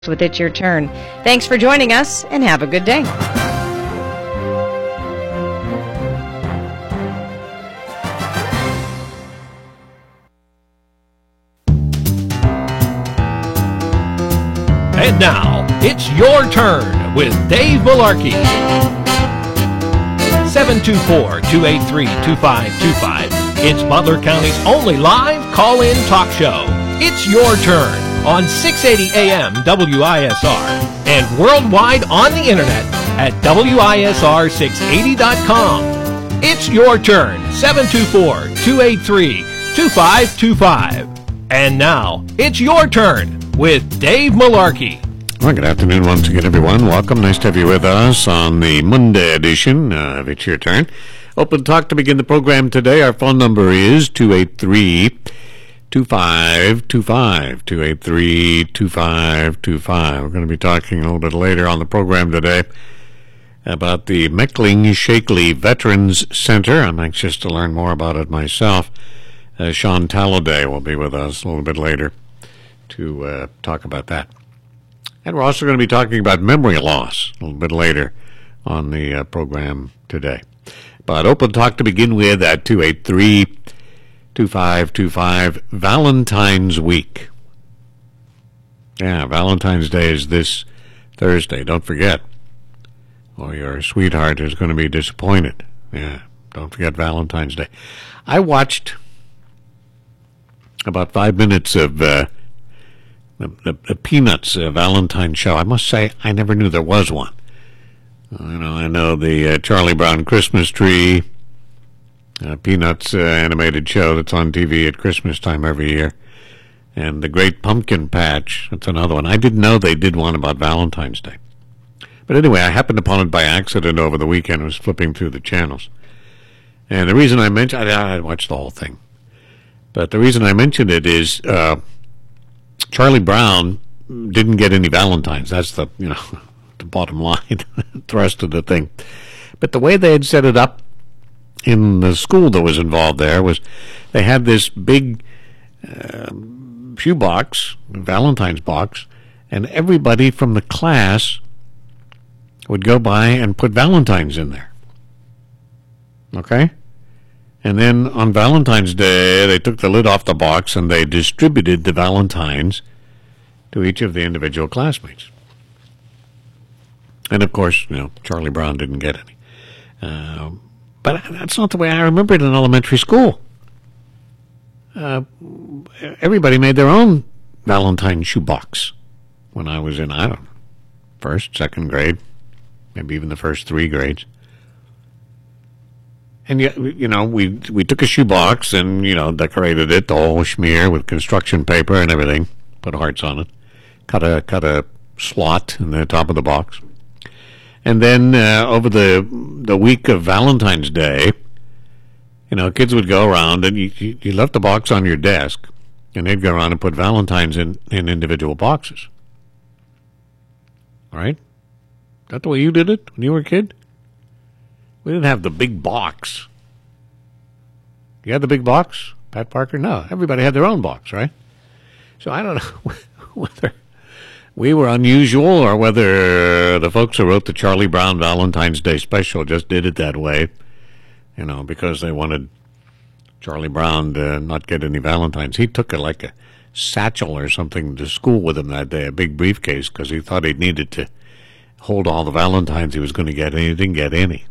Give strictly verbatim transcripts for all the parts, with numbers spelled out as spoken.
with It's Your Turn. Thanks for joining us, and have a good day. And now, it's your turn with Dave Malarkey. seven two four, two eight three, two five two five. It's Butler County's only live call-in talk show. It's your turn on six eighty A M W I S R and worldwide on the internet at W I S R six eighty dot com. It's your turn, seven two four, two eight three, two five two five. And now, it's your turn with Dave Malarkey. Well, good afternoon once again, everyone. Welcome. Nice to have you with us on the Monday edition of It's Your Turn. Open talk to begin the program today. Our phone number is two eight three, two five two five, two eight three, two five two five. We're going to be talking a little bit later on the program today about the Meckling-Shakley Veterans Center. I'm anxious to learn more about it myself. Uh, Sean Talladay will be with us a little bit later to uh, talk about that. And we're also going to be talking about memory loss a little bit later on the uh, program today. But open talk to begin with at two eight three, two five two five. Valentine's Week. Yeah, Valentine's Day is this Thursday. Don't forget. Or your sweetheart is going to be disappointed. Yeah, don't forget Valentine's Day. I watched about five minutes of uh, the, the, the Peanuts uh, Valentine show. I must say, I never knew there was one. You know, I know the uh, Charlie Brown Christmas Tree, uh, Peanuts uh, animated show that's on T V at Christmas time every year, and the Great Pumpkin Patch. That's another one. I didn't know they did one about Valentine's Day. But anyway, I happened upon it by accident over the weekend. I was flipping through the channels. And the reason I mentioned it, I, I watched the whole thing. But the reason I mentioned it is uh, Charlie Brown didn't get any Valentines. That's the, you know, the bottom line, thrust of the thing. But the way they had set it up in the school that was involved there was they had this big uh, shoebox, Valentine's box, and everybody from the class would go by and put Valentines in there. Okay? And then on Valentine's Day, they took the lid off the box and they distributed the Valentines to each of the individual classmates. And of course, you know, Charlie Brown didn't get any. Uh, but that's not the way I remember it in elementary school. Uh, everybody made their own Valentine shoebox when I was in, I don't know, first, second grade, maybe even the first three grades. And, you know, we we took a shoebox and, you know, decorated it, the whole schmear with construction paper and everything, put hearts on it, cut a, cut a slot in the top of the box. And then uh, over the the week of Valentine's Day, you know, kids would go around and you, you, you left the box on your desk, and they'd go around and put Valentines in, in individual boxes. All right? Is that the way you did it when you were a kid? We didn't have the big box. You had the big box, Pat Parker? No, everybody had their own box, right? So I don't know whether we were unusual or whether the folks who wrote the Charlie Brown Valentine's Day special just did it that way, you know, because they wanted Charlie Brown to not get any Valentines. He took a, like a satchel or something to school with him that day, a big briefcase, because he thought he needed to hold all the Valentines he was going to get, and he didn't get any.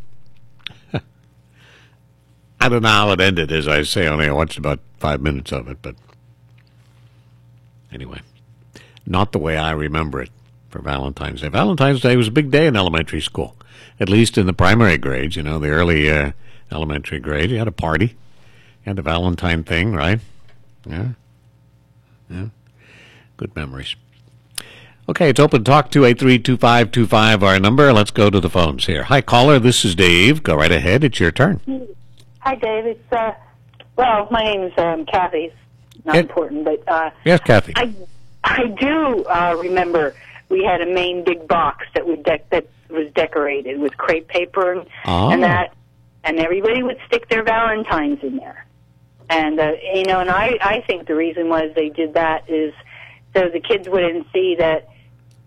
I don't know how it ended, as I say. Only I watched about five minutes of it, but anyway, not the way I remember it for Valentine's Day. Valentine's Day was a big day in elementary school, at least in the primary grades, you know, the early uh, elementary grade. You had a party. You had the Valentine thing, right? Yeah. Yeah. Good memories. Okay, it's open talk, two eight three, two five two five, our number. Let's go to the phones here. Hi, caller, this is Dave. Go right ahead. It's your turn. Hi, Dave. It's, uh, well, my name is um, Kathy. Not it, important, but... Uh, yes, Kathy. I, I do uh, remember we had a main big box that, we de- that was decorated with crepe paper and, oh. and that, and everybody would stick their Valentines in there. And, uh, you know, and I, I think the reason was they did that is so the kids wouldn't see that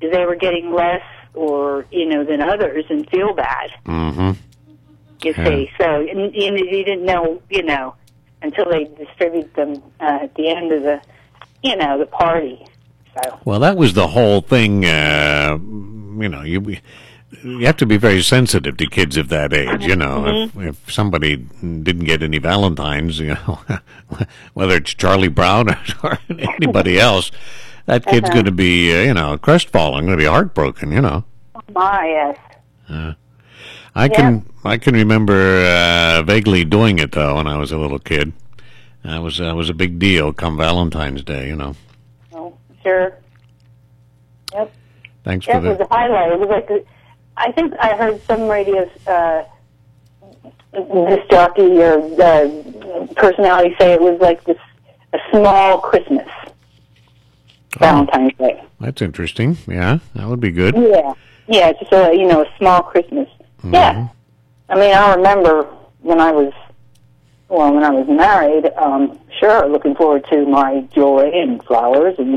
they were getting less or, you know, than others and feel bad. Mm-hmm. You Yeah. see. So and, and you didn't know, you know, until they distribute them uh, at the end of the, you know, the party. So. Well, that was the whole thing. Uh, you know, you you have to be very sensitive to kids of that age. You know, Mm-hmm. if, if somebody didn't get any Valentines, you know, whether it's Charlie Brown or, or anybody else, that kid's Uh-huh. going to be, uh, you know, crestfallen, going to be heartbroken. You know. My, yes. Uh, I can I can remember uh, vaguely doing it though when I was a little kid. That was that was a big deal come Valentine's Day. You know. Oh, sure. Yep. Thanks That for was the. a highlight. It was like, a, I think I heard some radio uh, disc jockey or uh, personality say it was like this a small Christmas, Valentine's Day. That's interesting. Yeah, that would be good. Yeah, yeah, just a you know a small Christmas. Yeah, I mean I remember when I was well when I was married. Um, sure, looking forward to my jewelry and flowers and.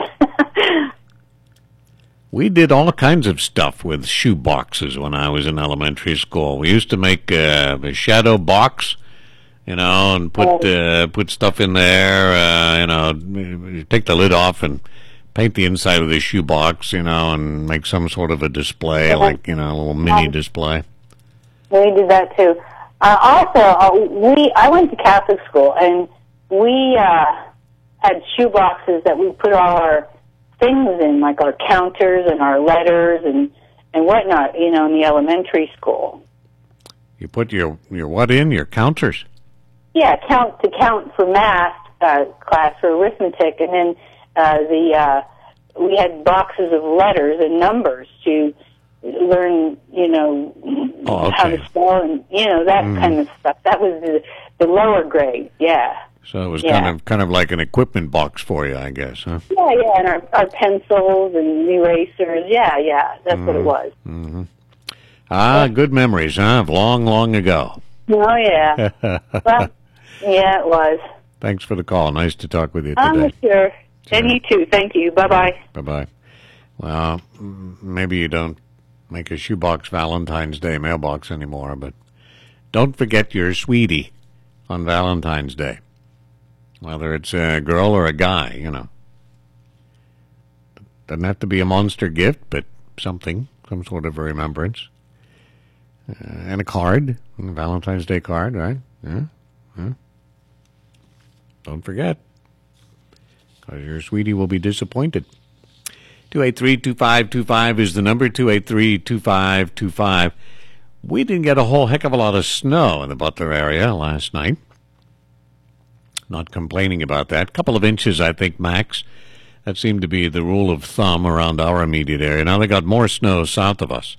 We did all kinds of stuff with shoe boxes when I was in elementary school. We used to make uh, a shadow box, you know, and put uh, put stuff in there. Uh, you know, take the lid off and paint the inside of the shoe box, you know, and make some sort of a display, Uh-huh. like you know, a little mini display. We did that too. Uh, also, uh, we I went to Catholic school, and we uh, had shoe boxes that we put all our things in, like our counters and our letters and and whatnot. You know, in the elementary school. You put your your what in your counters? Yeah, count to count for math uh, class for arithmetic, and then uh, the uh, we had boxes of letters and numbers to learn, you know, Oh, how okay. to spell and you know that kind of stuff. That was the, the lower grade. Yeah, So it was Yeah. kind of kind of like an equipment box for you, I guess, huh? yeah, yeah, and our, our pencils and erasers. Yeah, yeah, that's what it was. Ah, good memories, huh? Of long, long ago. Oh yeah, well, yeah, it was. Thanks for the call. Nice to talk with you I'm today. sure. And you too. Thank you. Bye bye. Bye-bye. Well, mm, maybe you don't make a shoebox Valentine's Day mailbox anymore, but don't forget your sweetie on Valentine's Day. Whether it's a girl or a guy, you know. Doesn't have to be a monster gift, but something, some sort of a remembrance. Uh, and a card, a Valentine's Day card, right? Yeah, yeah. Don't forget, because your sweetie will be disappointed. two eight three, two five two five is the number, two eight three, two five two five. We didn't get a whole heck of a lot of snow in the Butler area last night. Not complaining about that. Couple of inches, I think, max. That seemed to be the rule of thumb around our immediate area. Now they got more snow south of us.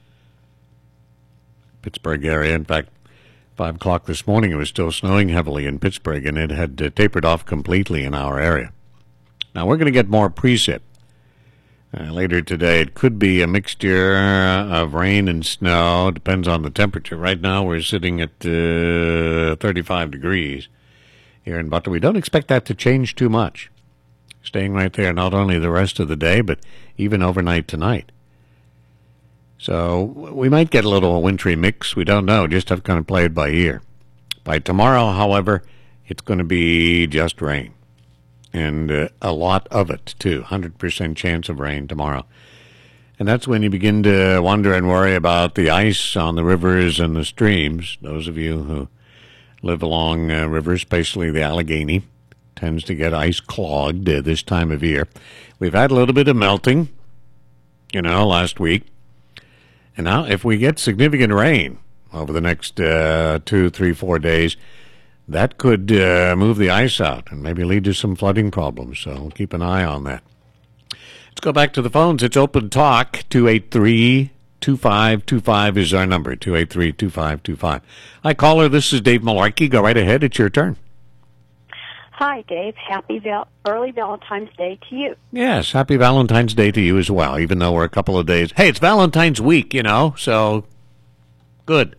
Pittsburgh area. In fact, five o'clock this morning it was still snowing heavily in Pittsburgh, and it had uh, tapered off completely in our area. Now we're going to get more precip. Uh, later today, it could be a mixture of rain and snow. Depends on the temperature. Right now we're sitting at uh, thirty-five degrees. Here in Butler. We don't expect that to change too much. Staying right there not only the rest of the day, but even overnight tonight. So we might get a little wintry mix. We don't know. Just have to kind of play it by ear. By tomorrow, however, it's going to be just rain. And uh, a lot of it, too. one hundred percent chance of rain tomorrow. And that's when you begin to wonder and worry about the ice on the rivers and the streams. Those of you who live along uh, rivers, especially the Allegheny, tends to get ice clogged uh, this time of year. We've had a little bit of melting, you know, last week. And now if we get significant rain over the next uh, two, three, four days, that could uh, move the ice out and maybe lead to some flooding problems. So we'll keep an eye on that. Let's go back to the phones. It's Open Talk, two eight three, two five two five is our number, two eight three, two five two five. Hi, caller. This is Dave Malarkey. Go right ahead. It's your turn. Hi, Dave. Happy val- early Valentine's Day to you. Yes, happy Valentine's Day to you as well, even though we're a couple of days. Hey, it's Valentine's week, you know, so good.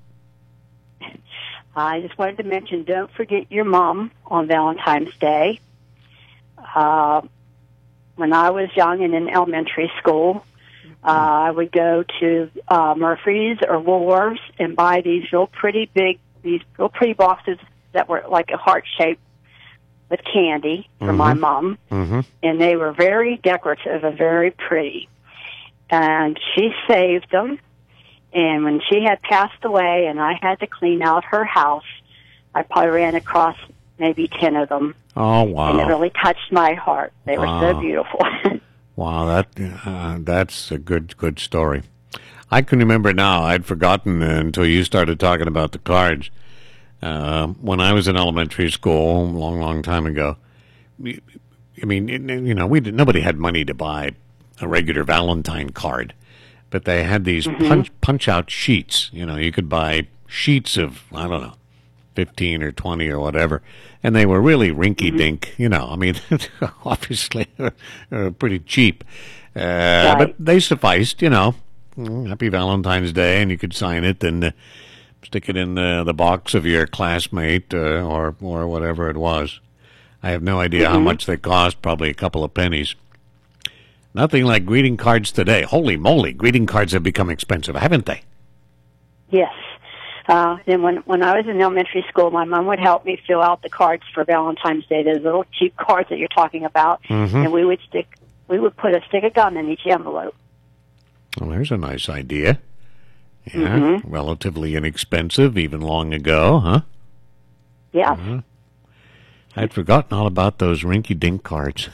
I just wanted to mention, don't forget your mom on Valentine's Day. Uh, when I was young and in elementary school, Uh, I would go to uh, Murphy's or Woolworths and buy these real pretty big, these real pretty boxes that were like a heart shape with candy for Mm-hmm. my mom, Mm-hmm. and they were very decorative and very pretty. And she saved them, and when she had passed away and I had to clean out her house, I probably ran across maybe ten of them, Oh, and it wow. really touched my heart. They were Wow. so beautiful. Wow, that uh, that's a good good story. I can remember now. I'd forgotten until you started talking about the cards. Uh, when I was in elementary school, a long, long time ago, we- I mean, it- you know, we did, nobody had money to buy a regular Valentine card, but they had these punch punch out sheets. You know, you could buy sheets of, I don't know, fifteen or twenty or whatever, and they were really rinky dink. You know, I mean, obviously uh, pretty cheap, uh, but they sufficed. You know, Mm, Happy Valentine's Day, and you could sign it and uh, stick it in the the box of your classmate uh, or or whatever it was. I have no idea how much they cost. Probably a couple of pennies. Nothing like greeting cards today. Holy moly, greeting cards have become expensive, haven't they? Yes. Uh, then when when I was in elementary school, my mom would help me fill out the cards for Valentine's Day, those little cheap cards that you're talking about, and we would stick we would put a stick of gum in each envelope. Well, there's a nice idea. Yeah, relatively inexpensive, even long ago, huh? Yeah. I'd forgotten all about those rinky-dink cards.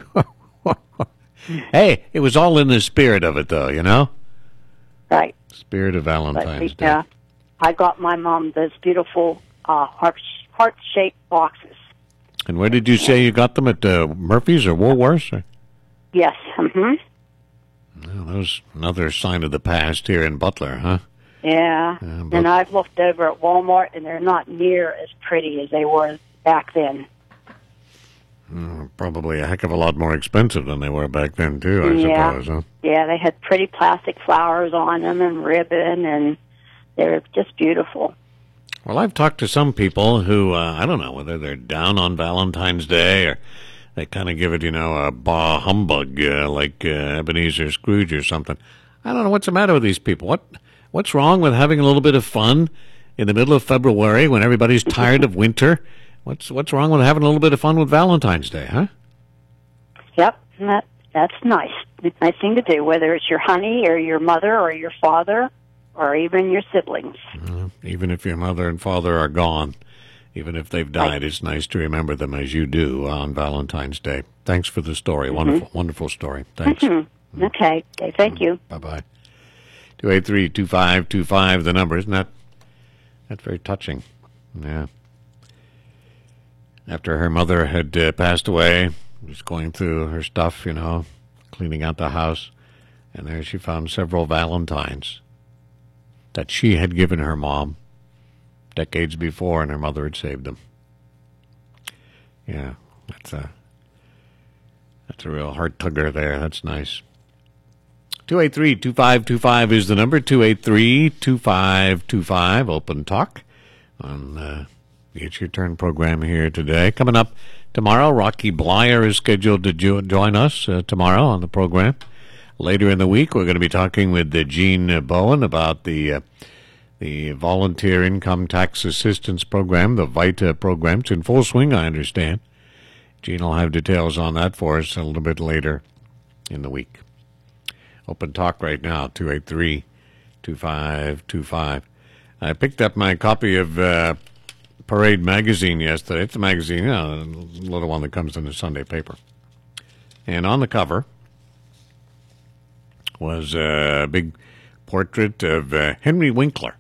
Hey, it was all in the spirit of it, though, you know? Right. Spirit of But Valentine's we, Day. uh, I got my mom those beautiful uh, heart heart shaped boxes. And where did you say you got them? At uh, Murphy's or Woolworths? Or? Yes. Mm-hmm. Well, that was another sign of the past here in Butler, huh? Yeah. Yeah, but- And I've looked over at Walmart, and they're not near as pretty as they were back then. Probably a heck of a lot more expensive than they were back then, too, I Yeah. suppose, huh? Yeah, they had pretty plastic flowers on them and ribbon, and they were just beautiful. Well, I've talked to some people who, uh, I don't know whether they're down on Valentine's Day or they kind of give it, you know, a bah humbug uh, like uh, Ebenezer Scrooge or something. I don't know what's the matter with these people. What What's wrong with having a little bit of fun in the middle of February when everybody's tired of winter? What's What's wrong with having a little bit of fun with Valentine's Day, huh? Yep, and that that's nice. It's a nice thing to do, whether it's your honey or your mother or your father or even your siblings. Even if your mother and father are gone, even if they've died, it's nice to remember them as you do on Valentine's Day. Thanks for the story. Wonderful, wonderful story. Thanks. Mm-hmm. Okay. Okay. Thank you. Bye-bye. two eight three, two five two five, the number. Isn't that that's very touching? Yeah. After her mother had uh, passed away, was going through her stuff, you know, cleaning out the house, and there she found several Valentines that she had given her mom decades before, and her mother had saved them. Yeah, that's a that's a real heart tugger there. That's nice. two eight three, two five two five is the number. two eight three, two five two five. Open talk on uh, the It's Your Turn program here today. Coming up tomorrow, Rocky Blyer is scheduled to jo- join us uh, tomorrow on the program. Later in the week, we're going to be talking with uh, Gene Bowen about the uh, the Volunteer Income Tax Assistance Program, the VITA program. It's in full swing, I understand. Gene will have details on that for us a little bit later in the week. Open talk right now, two eight three, two five two five. I picked up my copy of uh, Parade magazine yesterday. It's a magazine, you know, the little one that comes in the Sunday paper. And on the cover was a big portrait of uh, Henry Winkler.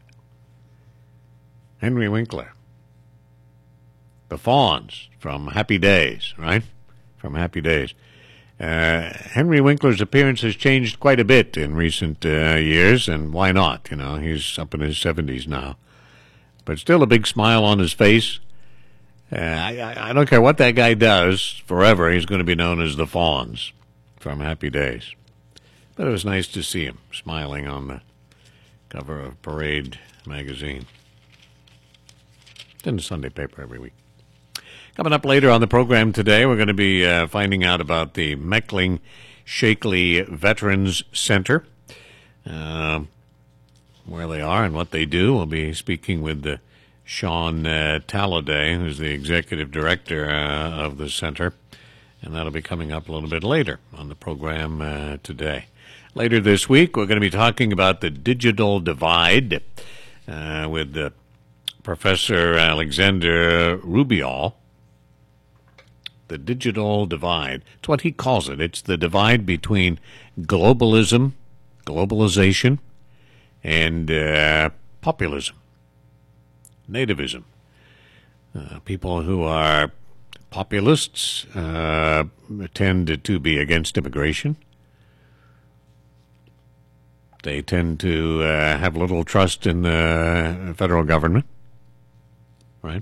Henry Winkler. The Fonz from Happy Days, right? From Happy Days. Uh, Henry Winkler's appearance has changed quite a bit in recent uh, years, and why not? You know, he's up in his seventies now. But still a big smile on his face. Uh, I, I, I don't care what that guy does, forever he's going to be known as the Fonz from Happy Days. But it was nice to see him smiling on the cover of Parade magazine. It's in the Sunday paper every week. Coming up later on the program today, we're going to be uh, finding out about the Meckling Shakely Veterans Center. uh, where they are and what they do. We'll be speaking with uh, Sean uh, Talladay, who's the executive director uh, of the center, and that'll be coming up a little bit later on the program uh, today. Later this week, we're going to be talking about the digital divide uh, with uh, Professor Alexander Rubial. The digital divide. It's what he calls it. It's the divide between globalism, globalization, and uh, populism, nativism. Uh, people who are populists uh, tend to be against immigration. They tend to uh, have little trust in the federal government, right?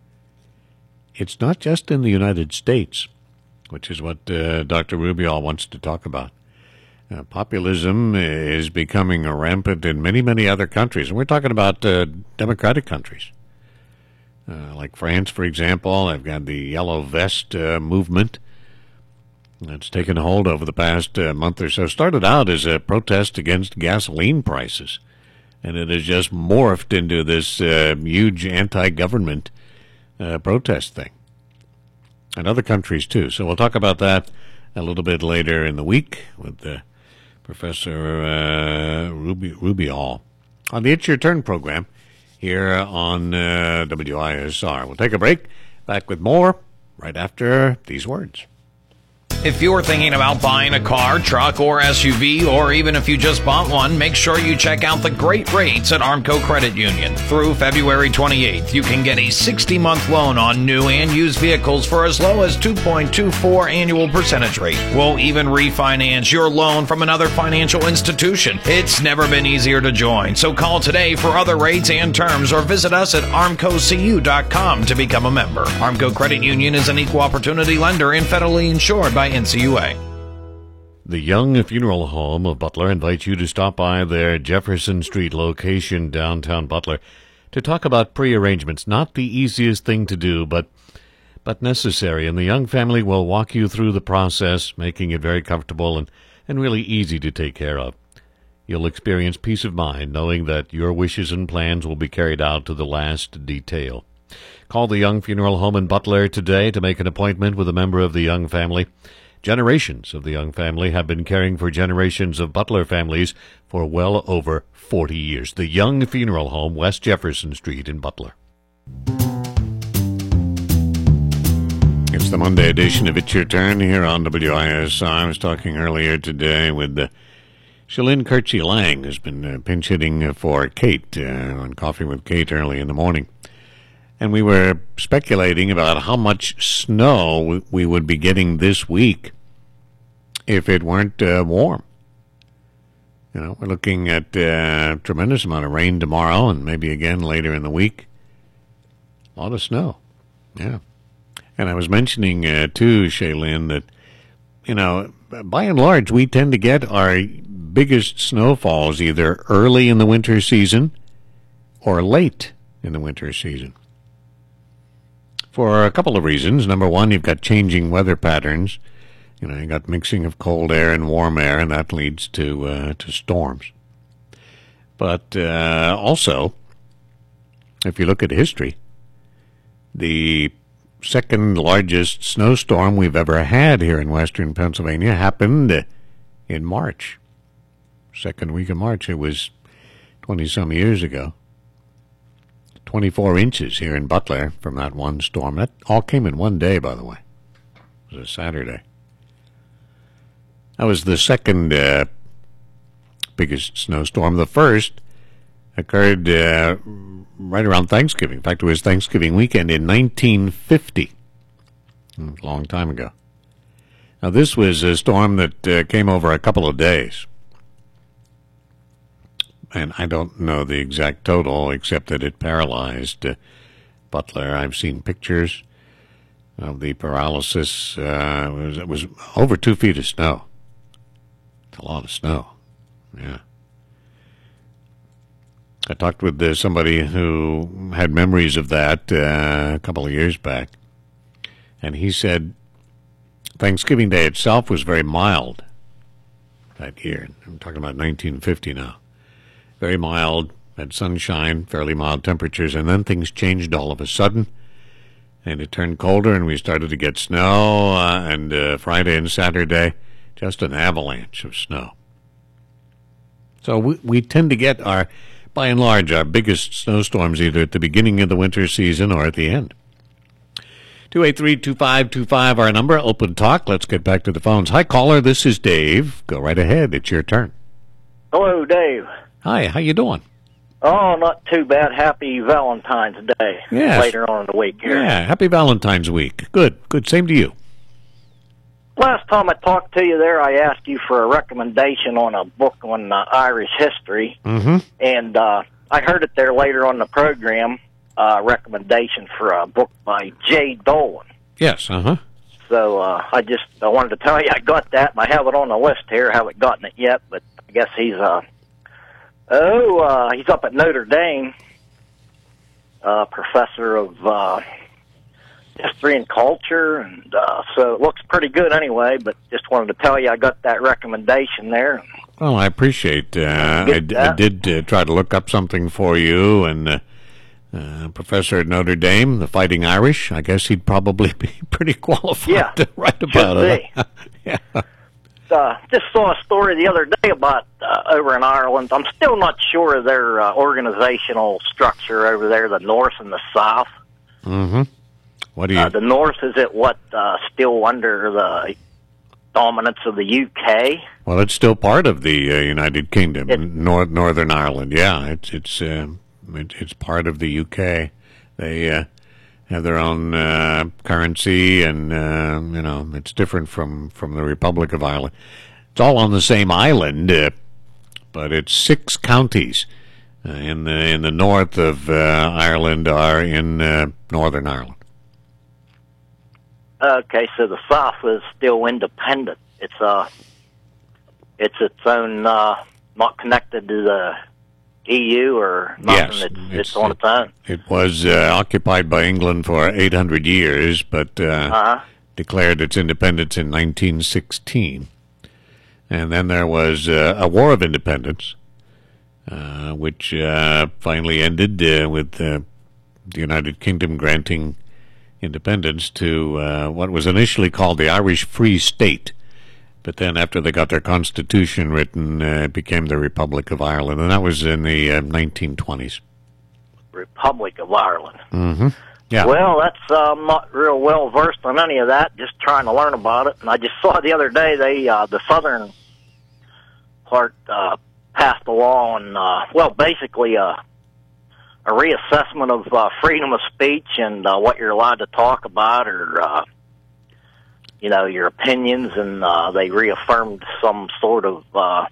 It's not just in the United States, which is what uh, Doctor Rubial wants to talk about. Uh, populism is becoming rampant in many, many other countries. And we're talking about uh, democratic countries. Uh, like France, for example, they've got the Yellow Vest uh, movement that's taken hold over the past uh, month or so. Started out as a protest against gasoline prices, and it has just morphed into this uh, huge anti-government uh, protest thing. And other countries, too. So we'll talk about that a little bit later in the week with uh, Professor uh, Rubi- Rubial on the It's Your Turn program here on uh, W I S R. We'll take a break. Back with more right after these words. If you're thinking about buying a car, truck, or S U V, or even if you just bought one, make sure you check out the great rates at Armco Credit Union. Through February twenty-eighth, you can get a sixty-month loan on new and used vehicles for as low as two point two four annual percentage rate. We'll even refinance your loan from another financial institution. It's never been easier to join, so call today for other rates and terms or visit us at armco c u dot com to become a member. Armco Credit Union is an equal opportunity lender and federally insured by N C U A. The Young Funeral Home of Butler invites you to stop by their Jefferson Street location downtown Butler to talk about pre-arrangements. Not the easiest thing to do, but but necessary. And the Young family will walk you through the process, making it very comfortable and, and really easy to take care of. You'll experience peace of mind knowing that your wishes and plans will be carried out to the last detail. Call the Young Funeral Home in Butler today to make an appointment with a member of the Young family. Generations of the Young family have been caring for generations of Butler families for well over forty years. The Young Funeral Home, West Jefferson Street in Butler. It's the Monday edition of It's Your Turn here on W I S R. I was talking earlier today with uh, Shalyn Kirchie Lang, who's been uh, pinch hitting for Kate uh, on Coffee with Kate early in the morning. And we were speculating about how much snow we would be getting this week if it weren't uh, warm. You know, we're looking at a uh, tremendous amount of rain tomorrow and maybe again later in the week. A lot of snow. Yeah. And I was mentioning, uh, too, Shaylin, that, you know, by and large, we tend to get our biggest snowfalls either early in the winter season or late in the winter season. For a couple of reasons. Number one, you've got changing weather patterns. You know, you've got mixing of cold air and warm air, and that leads to uh, to storms. But uh, also, if you look at history, the second largest snowstorm we've ever had here in western Pennsylvania happened in March. Second week of March. It was twenty-some years ago. twenty-four inches here in Butler from that one storm. That all came in one day, by the way. It was a Saturday. That was the second uh, biggest snowstorm. The first occurred uh, right around Thanksgiving. In fact, it was Thanksgiving weekend in nineteen fifty. A long time ago. Now, this was a storm that uh, came over a couple of days. And I don't know the exact total, except that it paralyzed uh, Butler. I've seen pictures of the paralysis. Uh, it, was, it was over two feet of snow. It's a lot of snow. Yeah. I talked with uh, somebody who had memories of that uh, a couple of years back. And he said Thanksgiving Day itself was very mild. that year. I'm talking about nineteen fifty now. Very mild, had sunshine, fairly mild temperatures, and then things changed all of a sudden, and it turned colder, and we started to get snow, uh, and uh, Friday and Saturday, just an avalanche of snow. So we, we tend to get our, by and large, our biggest snowstorms either at the beginning of the winter season or at the end. two eight three, two five two five, our number, open talk. Let's get back to the phones. Hi, caller, this is Dave. Go right ahead. It's your turn. Hello, Dave. Hi, how you doing? Oh, not too bad. Happy Valentine's Day. Yes. Later on in the week here. Yeah, happy Valentine's week. Good, good. Same to you. Last time I talked to you there, I asked you for a recommendation on a book on uh, Irish history. Mm-hmm. And uh, I heard it there later on in the program, uh, recommendation for a book by Jay Dolan. Yes, uh-huh. So uh, I just I wanted to tell you I got that, and I have it on the list here. I haven't gotten it yet, but I guess he's, uh, oh, uh, he's up at Notre Dame, uh, professor of uh, history and culture, and uh, so it looks pretty good anyway, but just wanted to tell you I got that recommendation there. Well, I appreciate uh, I, d- I did uh, try to look up something for you, and uh, uh, professor at Notre Dame, the Fighting Irish, I guess he'd probably be pretty qualified yeah, to write about it. yeah. Uh, just saw a story the other day about uh, over in Ireland. I'm still not sure of their uh, organizational structure over there, the North and the South. Mm-hmm. What do you? Uh, the North, is it what, uh, still under the dominance of the U K? Well, it's still part of the uh, United Kingdom, it, North Northern Ireland. Yeah, it's it's uh, it, it's part of the U K. They uh, have their own uh, currency, and uh, you know it's different from, from the Republic of Ireland. It's all on the same island, uh, but it's six counties uh, in the in the north of uh, Ireland are in uh, Northern Ireland. Okay, so the South is still independent. It's uh, it's its own, uh, not connected to the E U or nothing. Yes, it's, it's, it's on its own. It was uh, occupied by England for eight hundred years, but uh, uh-huh. declared its independence in nineteen sixteen. And then there was uh, a War of Independence, uh, which uh, finally ended uh, with uh, the United Kingdom granting independence to uh, what was initially called the Irish Free State. But then after they got their constitution written, uh, it became the Republic of Ireland, and that was in the uh, nineteen twenties. Republic of Ireland. Mm-hmm. Yeah. Well, that's uh, I'm not real well versed on any of that, just trying to learn about it. And I just saw the other day they uh, the southern part uh, passed a law on, uh, well, basically a, a reassessment of uh, freedom of speech and uh, what you're allowed to talk about, or uh, you know, your opinions, and uh, they reaffirmed some sort of, uh, uh,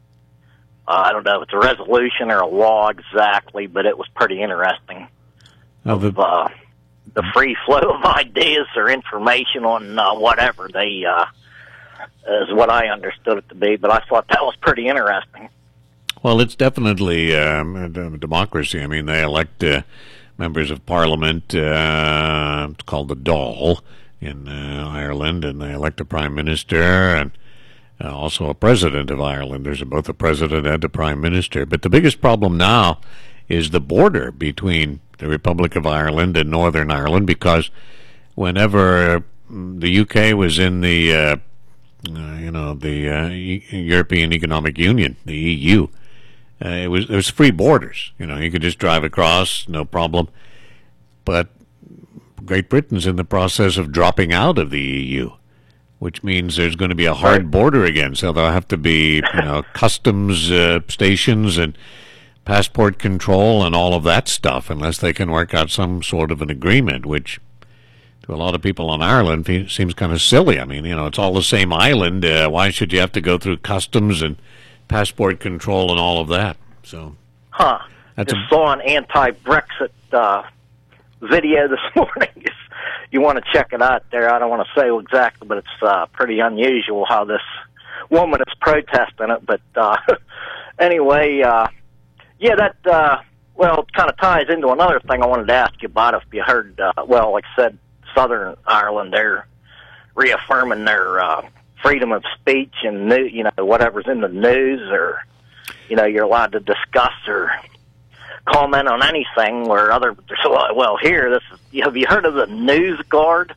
I don't know if it's a resolution or a law exactly, but it was pretty interesting. Now the, of, uh, the free flow of ideas or information on uh, whatever they, uh, is what I understood it to be, but I thought that was pretty interesting. Well, it's definitely um, a democracy. I mean, they elect uh, members of parliament, uh, it's called the Dáil in uh, Ireland, and they elect a prime minister and uh, also a president of Ireland. There's both a president and a prime minister. But the biggest problem now is the border between the Republic of Ireland and Northern Ireland, because whenever the U K was in the, uh, uh, you know, the uh, e- European Economic Union, the E U, uh, it was there was free borders. You know, you could just drive across, no problem. But Great Britain's in the process of dropping out of the E U, which means there's going to be a hard border again. So there'll have to be, you know, customs uh, stations and passport control and all of that stuff, unless they can work out some sort of an agreement, which to a lot of people in Ireland seems kind of silly. I mean, you know, it's all the same island. Uh, why should you have to go through customs and passport control and all of that? So, huh? That's Just a, saw an anti-Brexit uh, video this morning. If you want to check it out there, I don't want to say exactly, but it's uh, pretty unusual how this woman is protesting it. But uh, anyway, uh, yeah, that, uh, well, it kind of ties into another thing I wanted to ask you about. If you heard, uh, well, like I said, Southern Ireland, they're reaffirming their uh, freedom of speech and new, you know, whatever's in the news, or you know, you're allowed to discuss or comment on anything. Where other, well, here, this is, have you heard of the News Guard?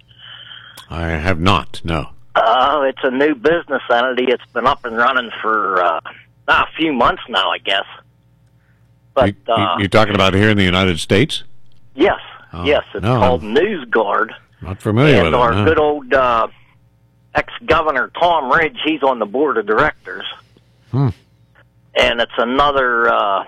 I have not. No. Uh, it's a new business entity. It's been up and running for uh, a few months now, I guess. But you, uh, you're talking about here in the United States? Yes, oh, yes. It's no, called I'm News Guard. Not familiar and with it. our No. good old uh, ex-governor Tom Ridge, he's on the board of directors. Hmm. And it's another uh,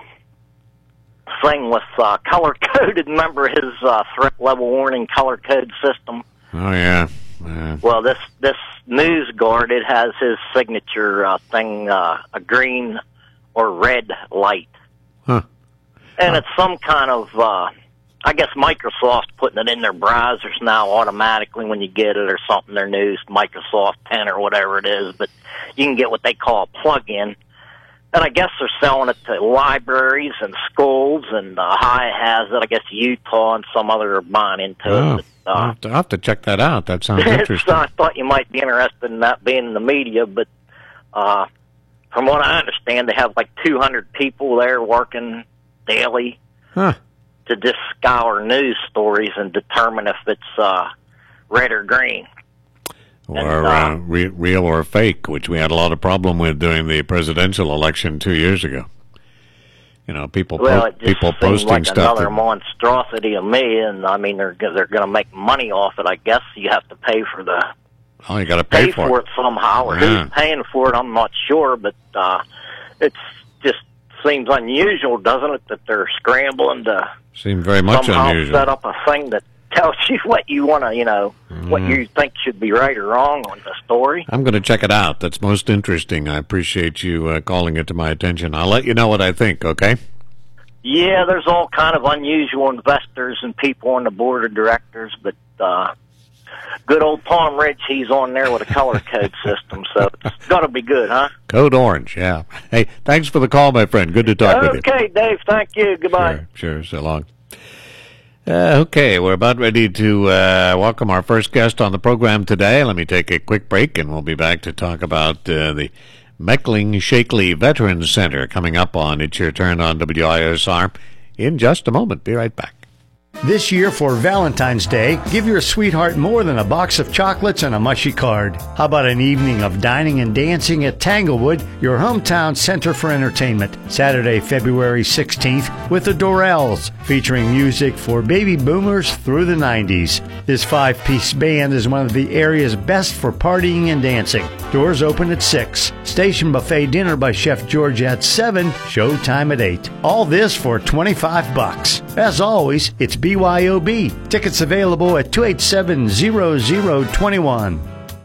thing with uh, color-coded. Remember his uh, threat level warning color code system? Oh, yeah. Uh, Well, this this News Guard, it has his signature uh, thing, uh, a green or red light. huh. And it's some kind of, uh, I guess Microsoft's putting it in their browsers now automatically when you get it or something, their news, Microsoft ten or whatever it is. But you can get what they call a plug-in. And I guess they're selling it to libraries and schools, and uh, High has it. I guess Utah and some other are buying into Oh, it. But, uh, I'll, have to, I'll have to check that out. That sounds it's, interesting. I thought you might be interested in that being in the media, but uh, from what I understand, they have like two hundred people there working daily Huh. to just scour news stories and determine if it's uh, red or green. Or And, uh, uh, re- real or fake, which we had a lot of problem with during the presidential election two years ago. You know, people po- Well, it just people seems posting like stuff. another that- monstrosity to me, and I mean they're go- they're going to make money off it. I guess you have to pay for the oh, you got to pay, pay for it somehow, or Yeah. who's paying for it? I'm not sure, but uh, it's just seems unusual, doesn't it, that they're scrambling to Seemed very much somehow unusual. set up a thing that tells you what you want to, you know, what you think should be right or wrong on the story. I'm going to check it out. That's most interesting. I appreciate you uh, calling it to my attention. I'll let you know what I think, okay? Yeah, there's all kind of unusual investors and people on the board of directors, but uh, good old Tom Ridge, he's on there with a color code system, so it's got to be good, huh? Code Orange, yeah. Hey, thanks for the call, my friend. Good to talk with you. Okay, Dave, thank you. Goodbye. Sure, sure. So long. Uh, okay, we're about ready to uh, welcome our first guest on the program today. Let me take a quick break, and we'll be back to talk about uh, the Meckling Shakley Veterans Center coming up on It's Your Turn on W I S R in just a moment. Be right back. This year for Valentine's Day, give your sweetheart more than a box of chocolates and a mushy card. How about an evening of dining and dancing at Tanglewood, your hometown center for entertainment? Saturday, February sixteenth with the Dorrells, featuring music for baby boomers through the nineties. This five-piece band is one of the area's best for partying and dancing. Doors open at six. Station buffet dinner by Chef George at seven. Showtime at eight. All this for twenty-five bucks. As always, it's B Y O B. Tickets available at two eight seven, zero zero two one.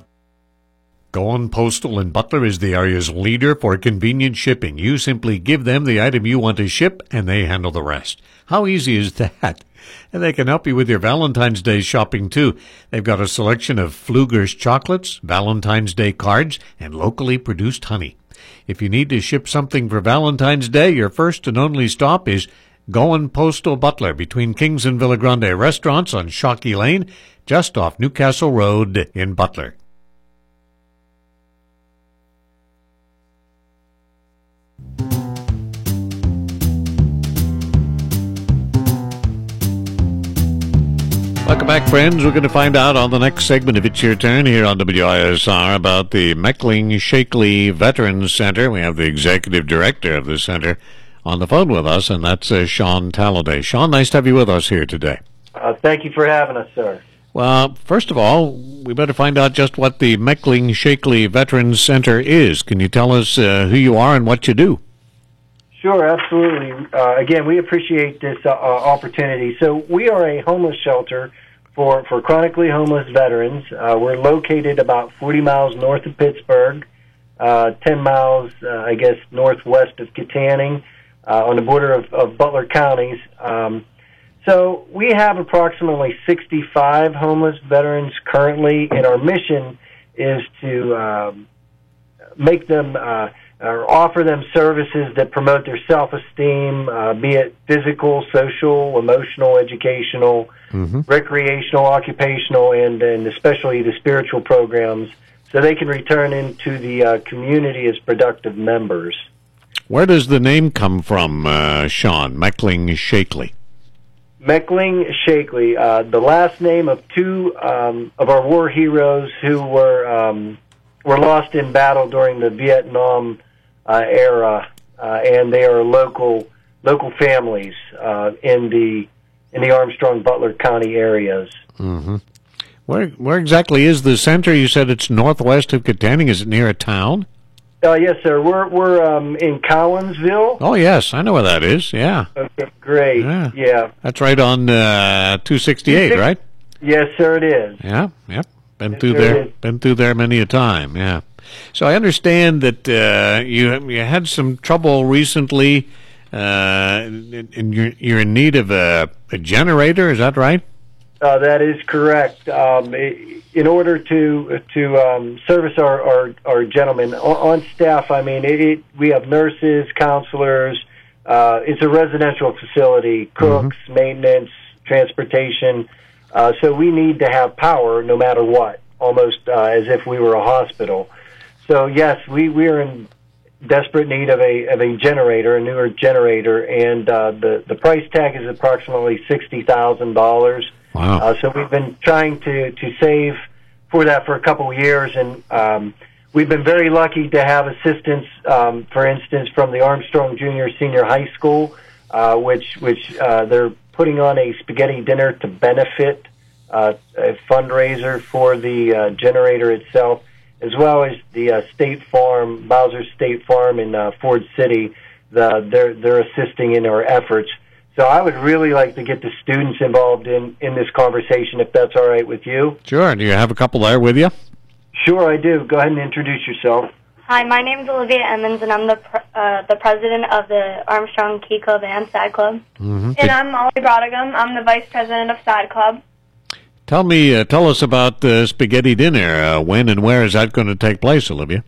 Going Postal in Butler is the area's leader for convenient shipping. You simply give them the item you want to ship, and they handle the rest. How easy is that? And they can help you with your Valentine's Day shopping, too. They've got a selection of Pfluger's chocolates, Valentine's Day cards, and locally produced honey. If you need to ship something for Valentine's Day, your first and only stop is Going Postal Butler, between Kings and Villa Grande restaurants on Shockey Lane, just off Newcastle Road in Butler. Welcome back, friends. We're going to find out on the next segment, if it's your turn here on W I S R, about the Meckling Shakley Veterans Center. We have the executive director of the center on the phone with us, and that's uh, Sean Talladay. Sean, nice to have you with us here today. Uh, thank you for having us, sir. Well, first of all, we better find out just what the Meckling Shakley Veterans Center is. Can you tell us uh, who you are and what you do? Sure, absolutely. Uh, again, we appreciate this uh, opportunity. So we are a homeless shelter for, for chronically homeless veterans. Uh, we're located about forty miles north of Pittsburgh, uh, ten miles, uh, I guess, northwest of Kittanning, uh, on the border of, of Butler counties. Um, so we have approximately sixty-five homeless veterans currently, and our mission is to um, make them... Uh, or offer them services that promote their self-esteem, uh, be it physical, social, emotional, educational, mm-hmm. recreational, occupational, and, and especially the spiritual programs so they can return into the uh, community as productive members. Where does the name come from, uh, Sean? Meckling Shakely. Meckling Shakely, uh, the last name of two um, of our war heroes who were um, were lost in battle during the Vietnam uh, era, uh, and they are local local families uh, in the in the Armstrong Butler County areas. Mm-hmm. Where where exactly is the center? You said it's northwest of Katanning. Is it near a town? Uh, yes, sir. We're we're um, in Collinsville. Oh, yes, I know where that is. Yeah. Okay, great. Yeah, yeah. That's right on uh, two sixty-eight, right? Yes, sir. It is. Yeah, yep. Been Yes, through sir, there. it is. Been through there many a time. Yeah. So I understand that uh, you you had some trouble recently, uh, and and you're you're in need of a, a generator. Is that right? Uh, that is correct. Um, i- in order to to um, service our, our, our gentlemen on, on staff, I mean, it, it, we have nurses, counselors. Uh, it's a residential facility, cooks, mm-hmm. maintenance, transportation. Uh, so we need to have power no matter what, almost uh, as if we were a hospital. So yes, we, we are in desperate need of a of a generator, a newer generator, and uh, the the price tag is approximately sixty thousand dollars. Wow. Uh, so we've been trying to, to save for that for a couple of years, and um, we've been very lucky to have assistance, um, for instance, from the Armstrong Junior Senior High School, uh, which which uh, they're putting on a spaghetti dinner to benefit uh, a fundraiser for the uh, generator itself, as well as the uh, State Farm, Bowser State Farm in uh, Ford City. The, they're they're assisting in our efforts. So I would really like to get the students involved in, in this conversation, if that's all right with you. Sure. Do you have a couple there with you? Sure, I do. Go ahead and introduce yourself. Hi, my name is Olivia Emmons, and I'm the pr- uh, the president of the Armstrong Key Club and SAD Club. Mm-hmm. And I'm Molly Brodegum. I'm the vice president of SAD Club. Tell me, uh, tell us about the spaghetti dinner. Uh, when and where is that going to take place, Olivia?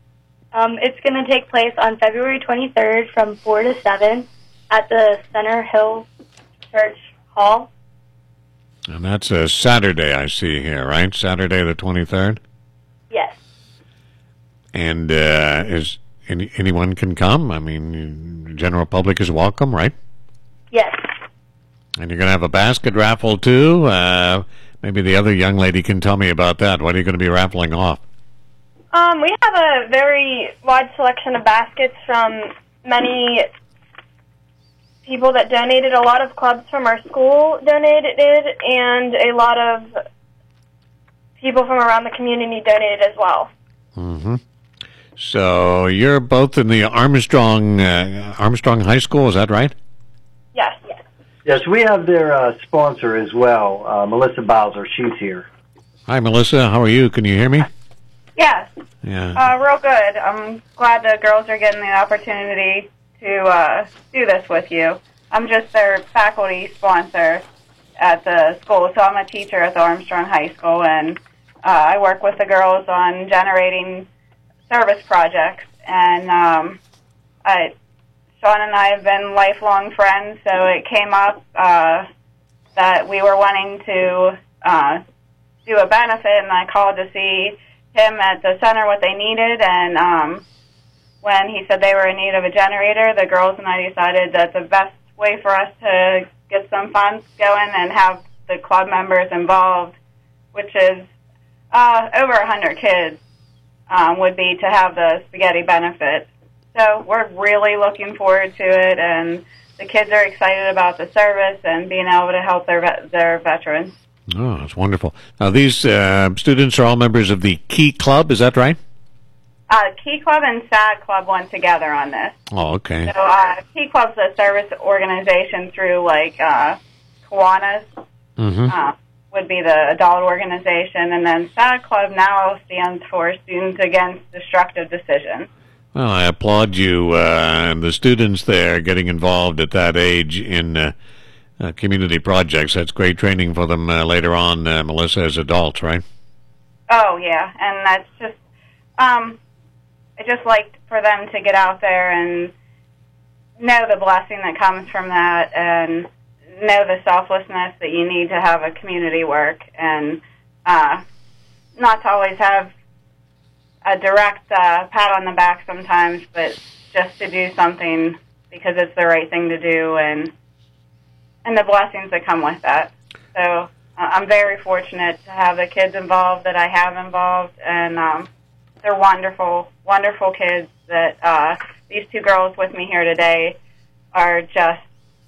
Um, it's going to take place on February twenty-third from four to seven at the Center Hill Church Hall. And that's a Saturday, I see here, right? Saturday the twenty-third? Yes. And uh, is any, anyone can come? I mean, general public is welcome, right? Yes. And you're going to have a basket raffle, too? Uh, maybe the other young lady can tell me about that. What are you going to be raffling off? Um, we have a very wide selection of baskets from many people that donated. A lot of clubs from our school donated, and a lot of people from around the community donated as well. Mm-hmm. So you're both in the Armstrong uh, Armstrong High School, is that right? Yes. Yes. Yes, we have their uh, sponsor as well, uh, Melissa Bowser. She's here. Hi, Melissa. How are you? Can you hear me? Yes. Yeah. Uh, real good. I'm glad the girls are getting the opportunity to uh, do this with you. I'm just their faculty sponsor at the school, so I'm a teacher at the Armstrong High School, and uh, I work with the girls on generating service projects. And um, I, Sean and I have been lifelong friends, so it came up uh, that we were wanting to uh, do a benefit, and I called to see him at the center what they needed, and um, when he said they were in need of a generator, the girls and I decided that the best way for us to get some funds going and have the club members involved, which is uh, over one hundred kids, um, would be to have the spaghetti benefit. So we're really looking forward to it, and the kids are excited about the service and being able to help their vet- their veterans. Oh, that's wonderful. Now, these uh, students are all members of the Key Club, is that right? Uh, Key Club and SAD Club went together on this. Oh, okay. So uh, Key Club's a service organization through, like, uh, Kiwanis, Mm-hmm. uh, would be the adult organization, and then SAD Club now stands for Students Against Destructive Decisions. Well, I applaud you uh, and the students there getting involved at that age in uh, uh, community projects. That's great training for them uh, later on, uh, Melissa, as adults, right? Oh, yeah, and that's just, um, I just like for them to get out there and know the blessing that comes from that and know the selflessness that you need to have a community work and uh, not to always have a direct uh, pat on the back sometimes, but just to do something because it's the right thing to do, and and the blessings that come with that. So uh, I'm very fortunate to have the kids involved that I have involved, and um, they're wonderful, wonderful kids. That uh, these two girls with me here today are just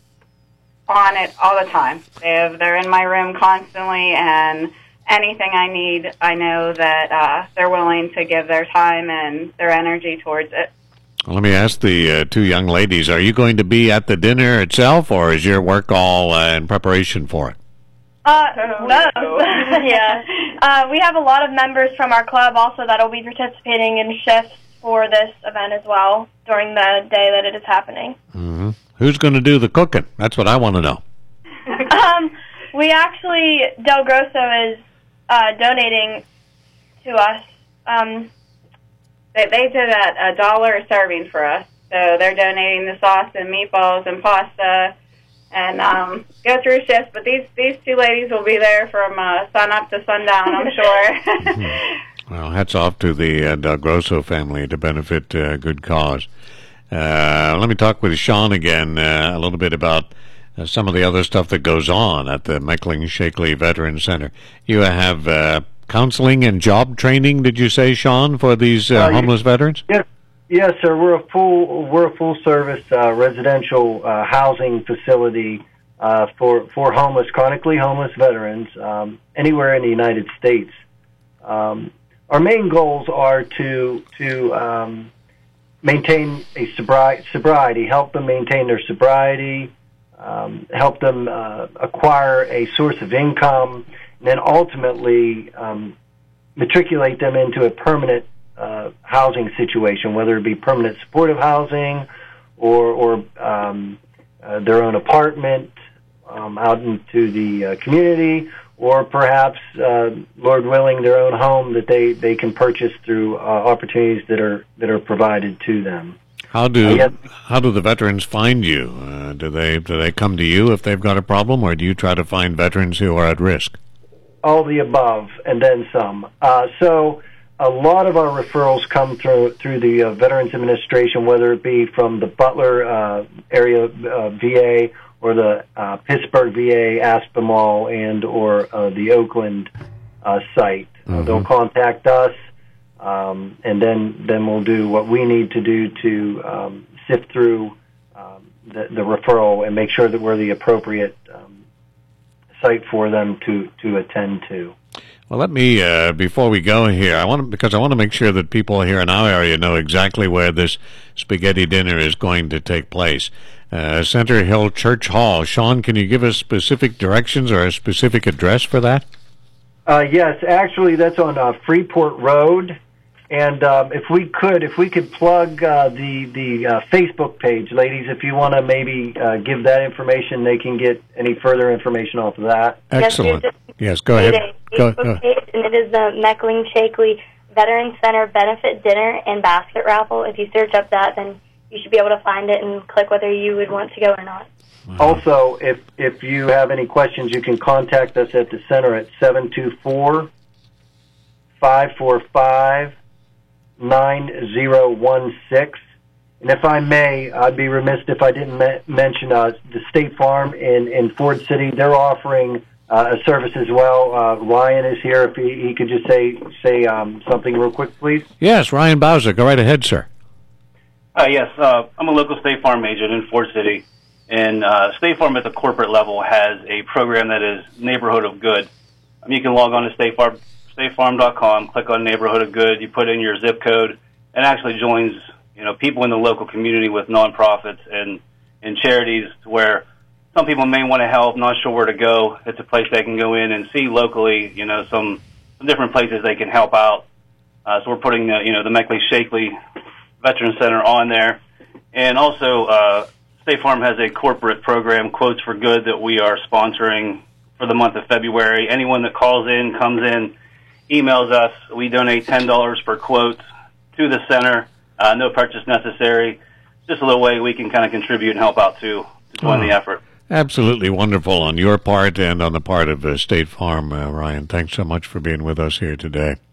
on it all the time. They have, they're in my room constantly, and anything I need, I know that uh, they're willing to give their time and their energy towards it. Well, let me ask the uh, two young ladies, are you going to be at the dinner itself, or is your work all uh, in preparation for it? Uh, no. yeah. Uh, we have a lot of members from our club also that will be participating in shifts for this event as well during the day that it is happening. Mm-hmm. Who's going to do the cooking? That's what I want to know. um, we actually, Del Grosso is uh, donating to us. Um, They, they did a, a dollar a serving for us. So they're donating the sauce and meatballs and pasta and um, go through shifts. But these, these two ladies will be there from uh, sun up to sundown, I'm sure. Well, hats off to the uh, Del Grosso family to benefit a uh, good cause. Uh, let me talk with Sean again uh, a little bit about uh, some of the other stuff that goes on at the Meckling Shakely Veterans Center. You have uh, counseling and job training, did you say, Sean, for these uh, uh, homeless veterans? Yes, yes, sir. We're a full we're a full service uh, residential uh, housing facility uh, for for homeless, chronically homeless veterans um, anywhere in the United States. Um, our main goals are to to um, maintain a sobri- sobriety, help them maintain their sobriety, um, help them uh, acquire a source of income, and then ultimately um, matriculate them into a permanent uh, housing situation, whether it be permanent supportive housing or, or um, uh, their own apartment um, out into the uh, community, or perhaps, uh, Lord willing, their own home that they, they can purchase through uh, opportunities that are that are provided to them. How do Uh, yes. how do the veterans find you? Uh, do they do they come to you if they've got a problem, or do you try to find veterans who are at risk? All the above, and then some. Uh, so a lot of our referrals come through through the uh, Veterans Administration, whether it be from the Butler uh, area uh, V A or the uh, Pittsburgh V A, Aspinwall, and or uh, the Oakland uh, site. Mm-hmm. Uh, they'll contact us, um, and then then we'll do what we need to do to um, sift through um, the, the referral and make sure that we're the appropriate um, site for them to, to attend to. Well, let me, uh, before we go here, I want to, because I want to make sure that people here in our area know exactly where this spaghetti dinner is going to take place. Uh, Center Hill Church Hall. Sean, can you give us specific directions or a specific address for that? Uh, yes, actually, that's on uh, Freeport Road. And um, if we could, if we could plug uh, the the uh, Facebook page, ladies, if you want to maybe uh, give that information, they can get any further information off of that. Excellent. Yes, yes go ahead. A Go, Facebook go. page, and it is the Meckling Shakely Veterans Center Benefit Dinner and Basket Raffle. If you search up that, then you should be able to find it and click whether you would want to go or not. Also, if if you have any questions, you can contact us at the center at seven two four, five four five, nine zero one six. And if I may, I'd be remiss if I didn't me- mention uh, the State Farm in, in Ford City. They're offering uh, a service as well. Uh, Ryan is here. If he, he could just say say um, something real quick, please. Yes, Ryan Bowser. Go right ahead, sir. Uh, yes, uh, I'm a local State Farm agent in Ford City, and uh, State Farm at the corporate level has a program that is Neighborhood of Good. Um, you can log on to State Farm, state farm dot com, click on Neighborhood of Good, you put in your zip code, and actually joins you know people in the local community with nonprofits and, and charities where some people may want to help, not sure where to go. It's a place they can go in and see locally, you know, some, some different places they can help out. Uh, so we're putting, uh, you know, the Meckling Shakely Veterans Center on there. And also, uh, State Farm has a corporate program, Quotes for Good, that we are sponsoring for the month of February. Anyone that calls in, comes in, emails us, we donate ten dollars per quote to the center. Uh, no purchase necessary. Just a little way we can kind of contribute and help out too, to join Oh. the effort. Absolutely wonderful on your part and on the part of uh, State Farm, uh, Ryan. Thanks so much for being with us here today.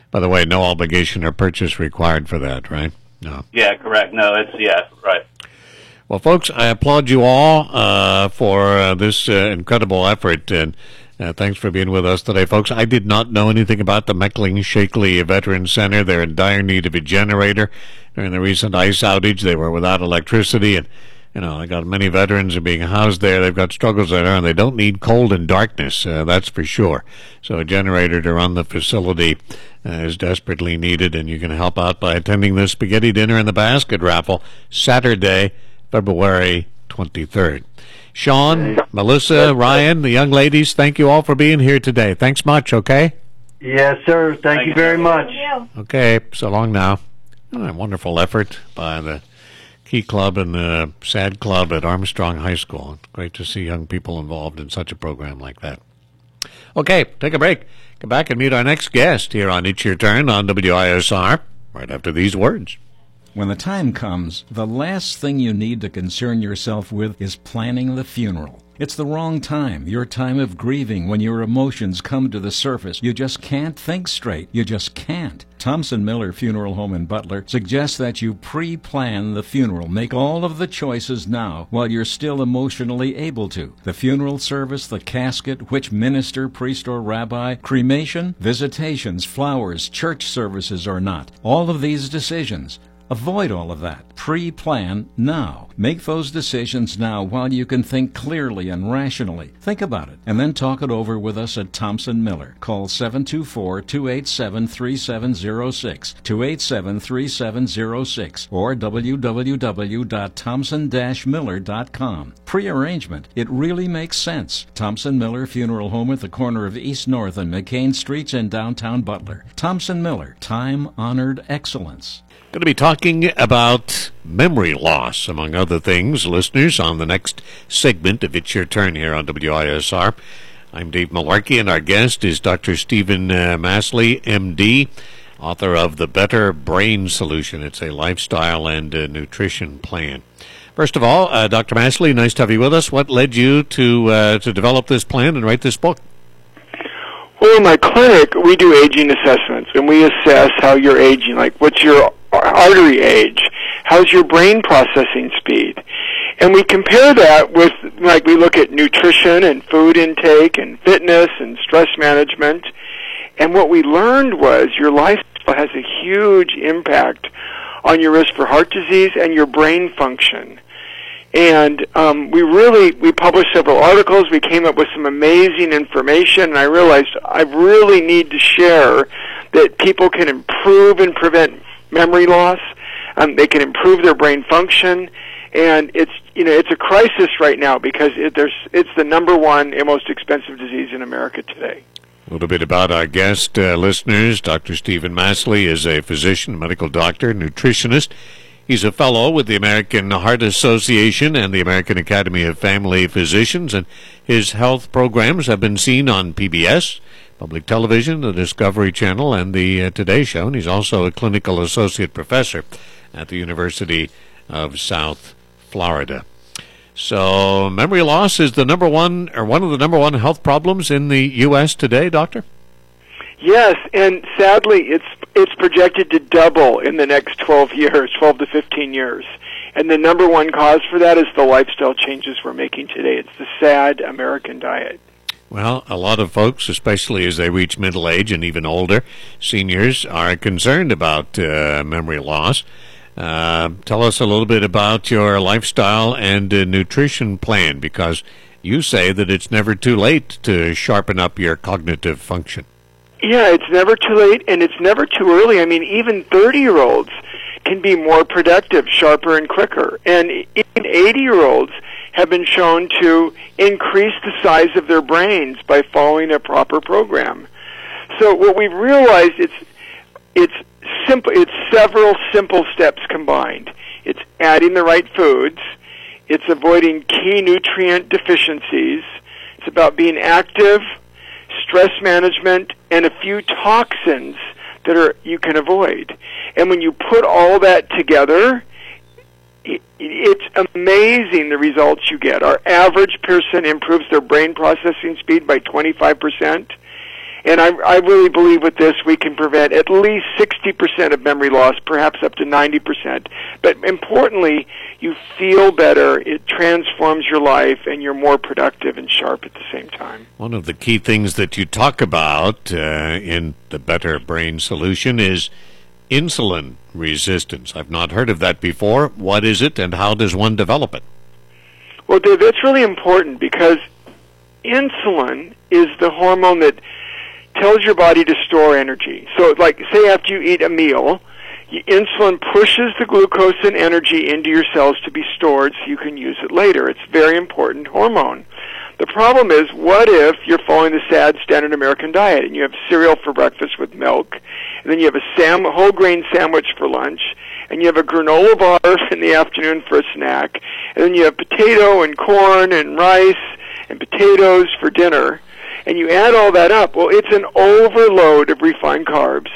By the way, no obligation or purchase required for that, right? No. Yeah, correct. No, it's, yeah, right. Well, folks, I applaud you all uh, for uh, this uh, incredible effort, and uh, thanks for being with us today, folks. I did not know anything about the Meckling-Shakley Veterans Center. They're in dire need of a generator. During the recent ice outage, they were without electricity, and you know, they got many veterans are being housed there. They've got struggles there, and they don't need cold and darkness, uh, that's for sure. So a generator to run the facility uh, is desperately needed, and you can help out by attending the Spaghetti Dinner in the Basket raffle Saturday, February twenty-third. Sean, Melissa, Ryan, the young ladies, thank you all for being here today. Thanks much, okay? Yes, sir. Thank, thank you very much. Thank you. Okay, so long now. Oh, a wonderful effort by the Key Club and the SAD Club at Armstrong High School. Great to see young people involved in such a program like that. Okay, take a break. Come back and meet our next guest here on It's Your Turn on W I S R right after these words. When the time comes, the last thing you need to concern yourself with is planning the funeral. It's the wrong time, your time of grieving, when your emotions come to the surface. You just can't think straight. You just can't. Thompson Miller Funeral Home in Butler suggests that you pre-plan the funeral. Make all of the choices now while you're still emotionally able to. The funeral service, the casket, which minister, priest, or rabbi, cremation, visitations, flowers, church services or not. All of these decisions. Avoid all of that. Pre-plan now. Make those decisions now while you can think clearly and rationally. Think about it, and then talk it over with us at Thompson Miller. Call seven two four, two eight seven, three seven zero six, two eight seven, three seven zero six, or w w w dot thompson dash miller dot com. Pre-arrangement. It really makes sense. Thompson Miller Funeral Home at the corner of East North and McCain Streets in downtown Butler. Thompson Miller. Time-honored excellence. Going to be talking about memory loss, among other things, listeners, on the next segment of It's Your Turn here on W I S R. I'm Dave Malarkey, and our guest is Doctor Stephen uh, Masley, M D, author of The Better Brain Solution. It's a lifestyle and uh, nutrition plan. First of all, uh, Doctor Masley, nice to have you with us. What led you to uh, to develop this plan and write this book? Well, in my clinic, we do aging assessments, and we assess how you're aging. Like, what's your artery age? How's your brain processing speed? And we compare that with, like, we look at nutrition and food intake and fitness and stress management. And what we learned was your lifestyle has a huge impact on your risk for heart disease and your brain function. And um, we really, we published several articles. We came up with some amazing information, and I realized I really need to share that people can improve and prevent memory loss. Um, they can improve their brain function, and it's you know it's a crisis right now because it, there's it's the number one and most expensive disease in America today. A little bit about our guest, uh, listeners. Doctor Stephen Masley is a physician, medical doctor, nutritionist. He's a fellow with the American Heart Association and the American Academy of Family Physicians, and his health programs have been seen on P B S, Public Television, the Discovery Channel, and the uh, Today Show. And he's also a clinical associate professor at the University of South Florida. So memory loss is the number one, or one of the number one health problems in the U S today, Doctor? Yes, and sadly, it's it's projected to double in the next twelve years, twelve to fifteen years. And the number one cause for that is the lifestyle changes we're making today. It's the sad American diet. Well, a lot of folks, especially as they reach middle age and even older, seniors are concerned about uh, memory loss. Uh, tell us a little bit about your lifestyle and uh, nutrition plan, because you say that it's never too late to sharpen up your cognitive function. Yeah, it's never too late, and it's never too early. I mean, even thirty-year-olds can be more productive, sharper, and quicker. And even eighty-year-olds have been shown to increase the size of their brains by following a proper program. So what we've realized, it's it's simple. It's several simple steps combined. It's adding the right foods. It's avoiding key nutrient deficiencies. It's about being active, stress management, and a few toxins that are you can avoid. And when you put all that together, it, it's amazing the results you get. Our average person improves their brain processing speed by twenty-five percent, And I, I really believe with this we can prevent at least sixty percent of memory loss, perhaps up to ninety percent. But importantly, you feel better, it transforms your life, and you're more productive and sharp at the same time. One of the key things that you talk about uh, in the Better Brain Solution is insulin resistance. I've not heard of that before. What is it, and how does one develop it? Well, Dave, that's really important because insulin is the hormone that tells your body to store energy. So, like, say after you eat a meal, you, insulin pushes the glucose and energy into your cells to be stored so you can use it later. It's a very important hormone. The problem is, what if you're following the sad standard American diet and you have cereal for breakfast with milk, and then you have a sam- whole grain sandwich for lunch, and you have a granola bar in the afternoon for a snack, and then you have potato and corn and rice and potatoes for dinner, and you add all that up, well, it's an overload of refined carbs.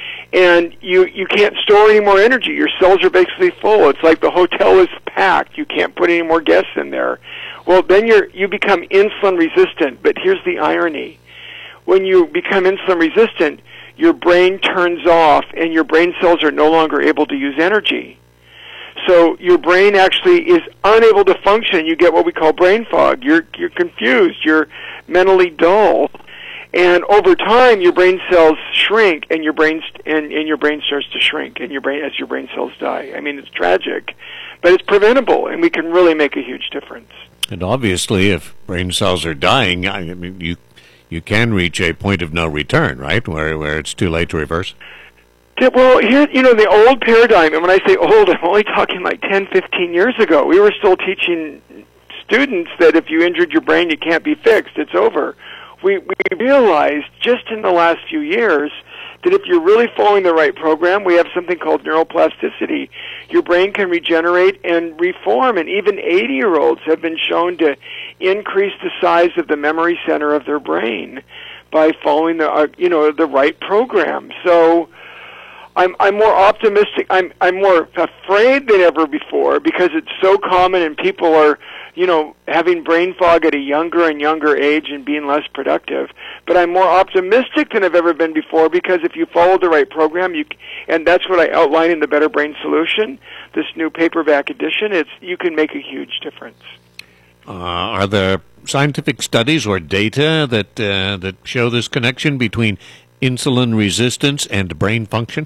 And you, you can't store any more energy. Your cells are basically full. It's like the hotel is packed. You can't put any more guests in there. Well, then you're, you become insulin resistant. But here's the irony. When you become insulin resistant, your brain turns off and your brain cells are no longer able to use energy. So your brain actually is unable to function. You get what we call brain fog. You're, you're confused. You're mentally dull. And over time, your brain cells shrink, and your brain st- and, and your brain starts to shrink, and your brain as your brain cells die. I mean, it's tragic, but it's preventable, and we can really make a huge difference. And obviously, if brain cells are dying, I mean, you you can reach a point of no return, right, where where it's too late to reverse. Yeah, well, here, you know, the old paradigm, and when I say old, I'm only talking like ten, fifteen years ago. We were still teaching students that if you injured your brain, you can't be fixed. It's over. We, we realized just in the last few years that if you're really following the right program, we have something called neuroplasticity. Your brain can regenerate and reform, and even eighty-year-olds have been shown to increase the size of the memory center of their brain by following the, uh, you know, the right program. So I'm, I'm more optimistic. I'm, I'm more afraid than ever before because it's so common and people are, you know, having brain fog at a younger and younger age and being less productive. But I'm more optimistic than I've ever been before because if you follow the right program, you and that's what I outline in the Better Brain Solution, this new paperback edition, it's you can make a huge difference. Uh, are there scientific studies or data that uh, that show this connection between insulin resistance and brain function?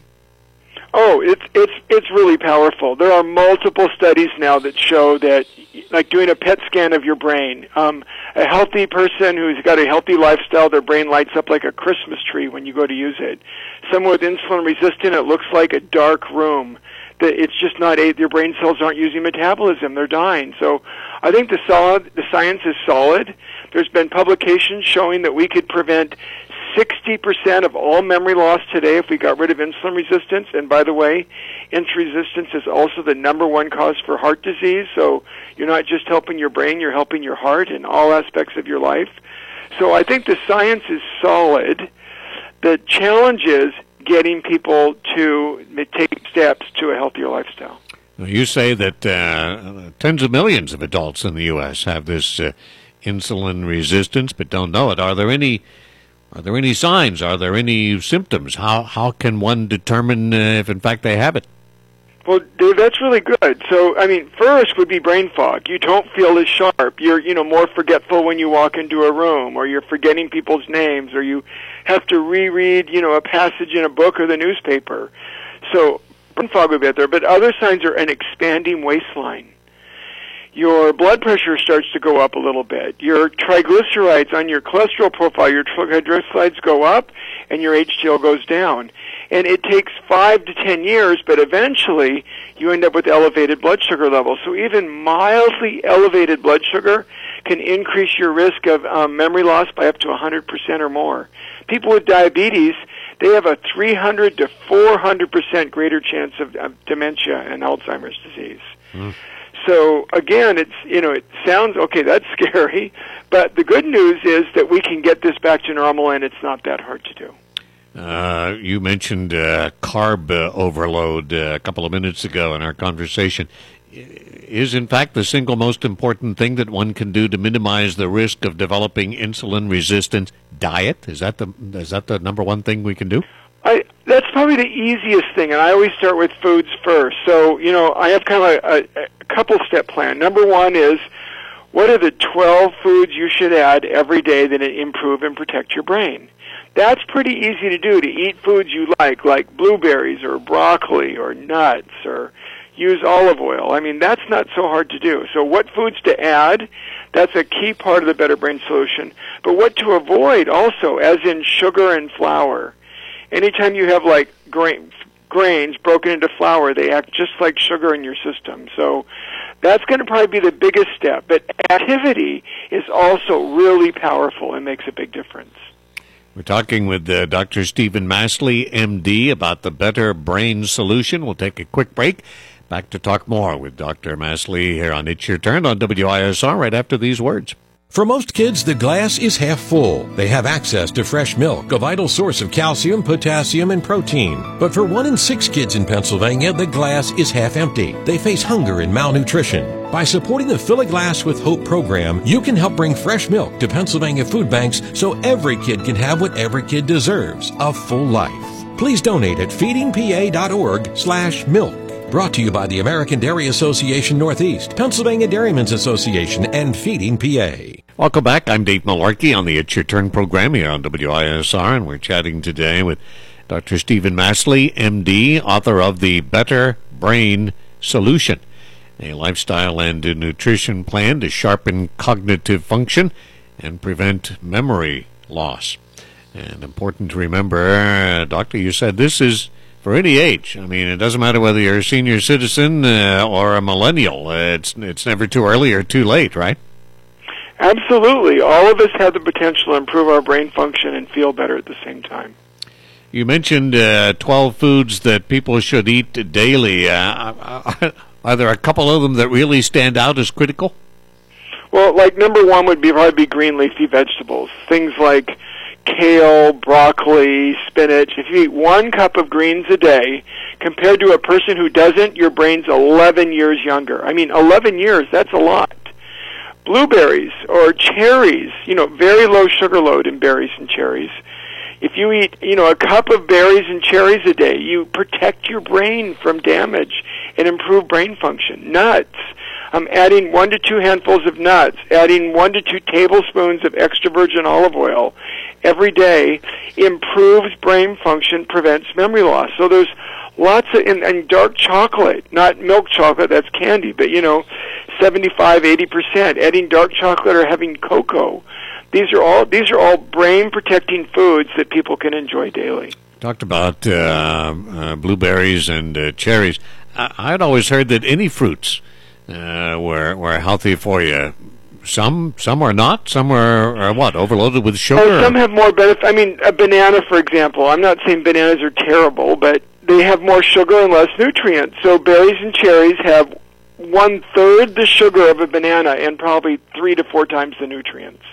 Oh, it's it's it's really powerful. There are multiple studies now that show that, like doing a P E T scan of your brain, um, a healthy person who's got a healthy lifestyle, their brain lights up like a Christmas tree when you go to use it. Someone with insulin resistant, it looks like a dark room. That it's just not a, your brain cells aren't using metabolism; they're dying. So, I think the solid the science is solid. There's been publications showing that we could prevent sixty percent of all memory loss today if we got rid of insulin resistance. And by the way, insulin resistance is also the number one cause for heart disease. So you're not just helping your brain, you're helping your heart in all aspects of your life. So I think the science is solid. The challenge is getting people to take steps to a healthier lifestyle. You say that uh, tens of millions of adults in the U S have this uh, insulin resistance but don't know it. Are there any Are there any signs? Are there any symptoms? How how can one determine uh, if, in fact, they have it? Well, Dave, that's really good. So, I mean, first would be brain fog. You don't feel as sharp. You're, you know, more forgetful when you walk into a room, or you're forgetting people's names, or you have to reread, you know, a passage in a book or the newspaper. So, brain fog would be out there. But other signs are an expanding waistline. Your blood pressure starts to go up a little bit. Your triglycerides on your cholesterol profile, your triglycerides go up, and your H D L goes down. And it takes five to ten years, but eventually you end up with elevated blood sugar levels. So even mildly elevated blood sugar can increase your risk of um, memory loss by up to one hundred percent or more. People with diabetes, they have a three hundred to four hundred percent greater chance of, of dementia and Alzheimer's disease. Mm. So again, it's, you know, it sounds, okay, that's scary, but the good news is that we can get this back to normal and it's not that hard to do. Uh, you mentioned uh, carb uh, overload uh, a couple of minutes ago in our conversation. is, in fact, the single most important thing that one can do to minimize the risk of developing insulin resistance diet? Is that the is that the number one thing we can do? I, that's probably the easiest thing, and I always start with foods first. So, you know, I have kind of a, a, a couple-step plan. Number one is, what are the twelve foods you should add every day that improve and protect your brain? That's pretty easy to do, to eat foods you like, like blueberries or broccoli or nuts, or use olive oil. I mean, that's not so hard to do. So what foods to add, that's a key part of the Better Brain Solution. But what to avoid also, as in sugar and flour. Anytime you have, like, grain, grains broken into flour, they act just like sugar in your system. So that's going to probably be the biggest step. But activity is also really powerful and makes a big difference. We're talking with uh, Doctor Stephen Masley, M D, about the Better Brain Solution. We'll take a quick break. Back to talk more with Doctor Masley here on It's Your Turn on W I S R right after these words. For most kids, the glass is half full. They have access to fresh milk, a vital source of calcium, potassium, and protein. But for one in six kids in Pennsylvania, the glass is half empty. They face hunger and malnutrition. By supporting the Fill a Glass with Hope program, you can help bring fresh milk to Pennsylvania food banks so every kid can have what every kid deserves, a full life. Please donate at feedingpa.org slash milk. Brought to you by the American Dairy Association Northeast, Pennsylvania Dairymen's Association, and Feeding P A. Welcome back. I'm Dave Malarkey on the It's Your Turn program here on W I S R, and we're chatting today with Doctor Stephen Masley, M D, author of the Better Brain Solution, a lifestyle and a nutrition plan to sharpen cognitive function and prevent memory loss. And important to remember, uh, Doctor, you said this is for any age. I mean, it doesn't matter whether you're a senior citizen uh, or a millennial. Uh, it's it's never too early or too late, right? Absolutely. All of us have the potential to improve our brain function and feel better at the same time. You mentioned uh, twelve foods that people should eat daily. Uh, are there a couple of them that really stand out as critical? Well, like number one would be probably be green leafy vegetables. Things like kale, broccoli, spinach. If you eat one cup of greens a day, compared to a person who doesn't, your brain's eleven years younger. I mean, eleven years, that's a lot. Blueberries or cherries, you know, very low sugar load in berries and cherries. If you eat, you know, a cup of berries and cherries a day, you protect your brain from damage and improve brain function. Nuts. I'm adding one to two handfuls of nuts, adding one to two tablespoons of extra virgin olive oil every day improves brain function, prevents memory loss. So there's lots of, and, and dark chocolate, not milk chocolate, that's candy, but, you know, seventy-five, eighty percent. Adding dark chocolate or having cocoa. These are all these are all brain-protecting foods that people can enjoy daily. Talked about uh, uh, blueberries and uh, cherries. I- I'd always heard that any fruits uh, were were healthy for you. Some some are not. Some are, are what, overloaded with sugar? Oh, some have more benefit. I mean, a banana, for example. I'm not saying bananas are terrible, but they have more sugar and less nutrients. So berries and cherries have one-third the sugar of a banana and probably three to four times the nutrients.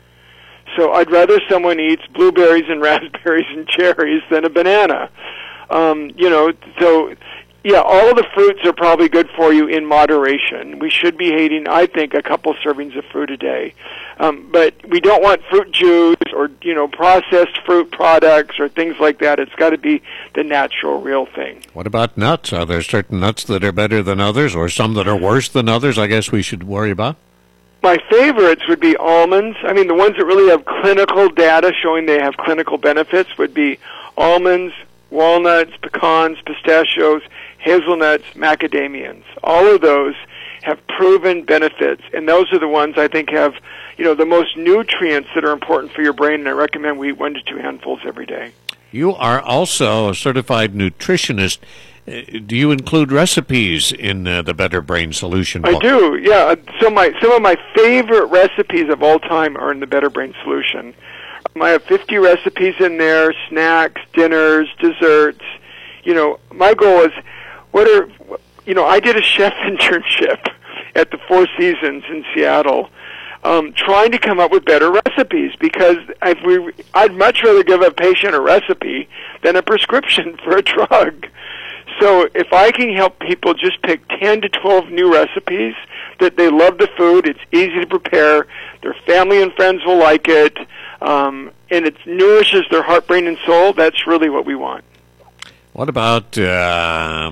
So I'd rather someone eats blueberries and raspberries and cherries than a banana. Um, you know, so, yeah, all of the fruits are probably good for you in moderation. We should be eating, I think, a couple servings of fruit a day. Um, but we don't want fruit juice or, you know, processed fruit products or things like that. It's got to be the natural, real thing. What about nuts? Are there certain nuts that are better than others or some that are worse than others, I guess we should worry about? My favorites would be almonds. I mean, the ones that really have clinical data showing they have clinical benefits would be almonds, walnuts, pecans, pistachios, hazelnuts, macadamians. All of those have proven benefits, and those are the ones I think have, you know, the most nutrients that are important for your brain, and I recommend we eat one to two handfuls every day. You are also a certified nutritionist. Do you include recipes in uh, the Better Brain Solution book? I do, yeah. So my some of my favorite recipes of all time are in the Better Brain Solution. Um, I have fifty recipes in there, snacks, dinners, desserts. You know, my goal is, what are, you know, I did a chef internship at the Four Seasons in Seattle, um, trying to come up with better recipes, because if we, I'd much rather give a patient a recipe than a prescription for a drug. So if I can help people just pick ten to twelve new recipes that they love the food, it's easy to prepare, their family and friends will like it, um, and it nourishes their heart, brain, and soul, that's really what we want. What about uh,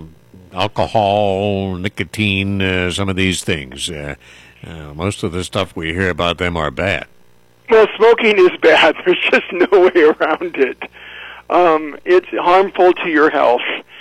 alcohol, nicotine, uh, some of these things? Uh, uh, most of the stuff we hear about them are bad. Well, smoking is bad. There's just no way around it. Um, it's harmful to your health.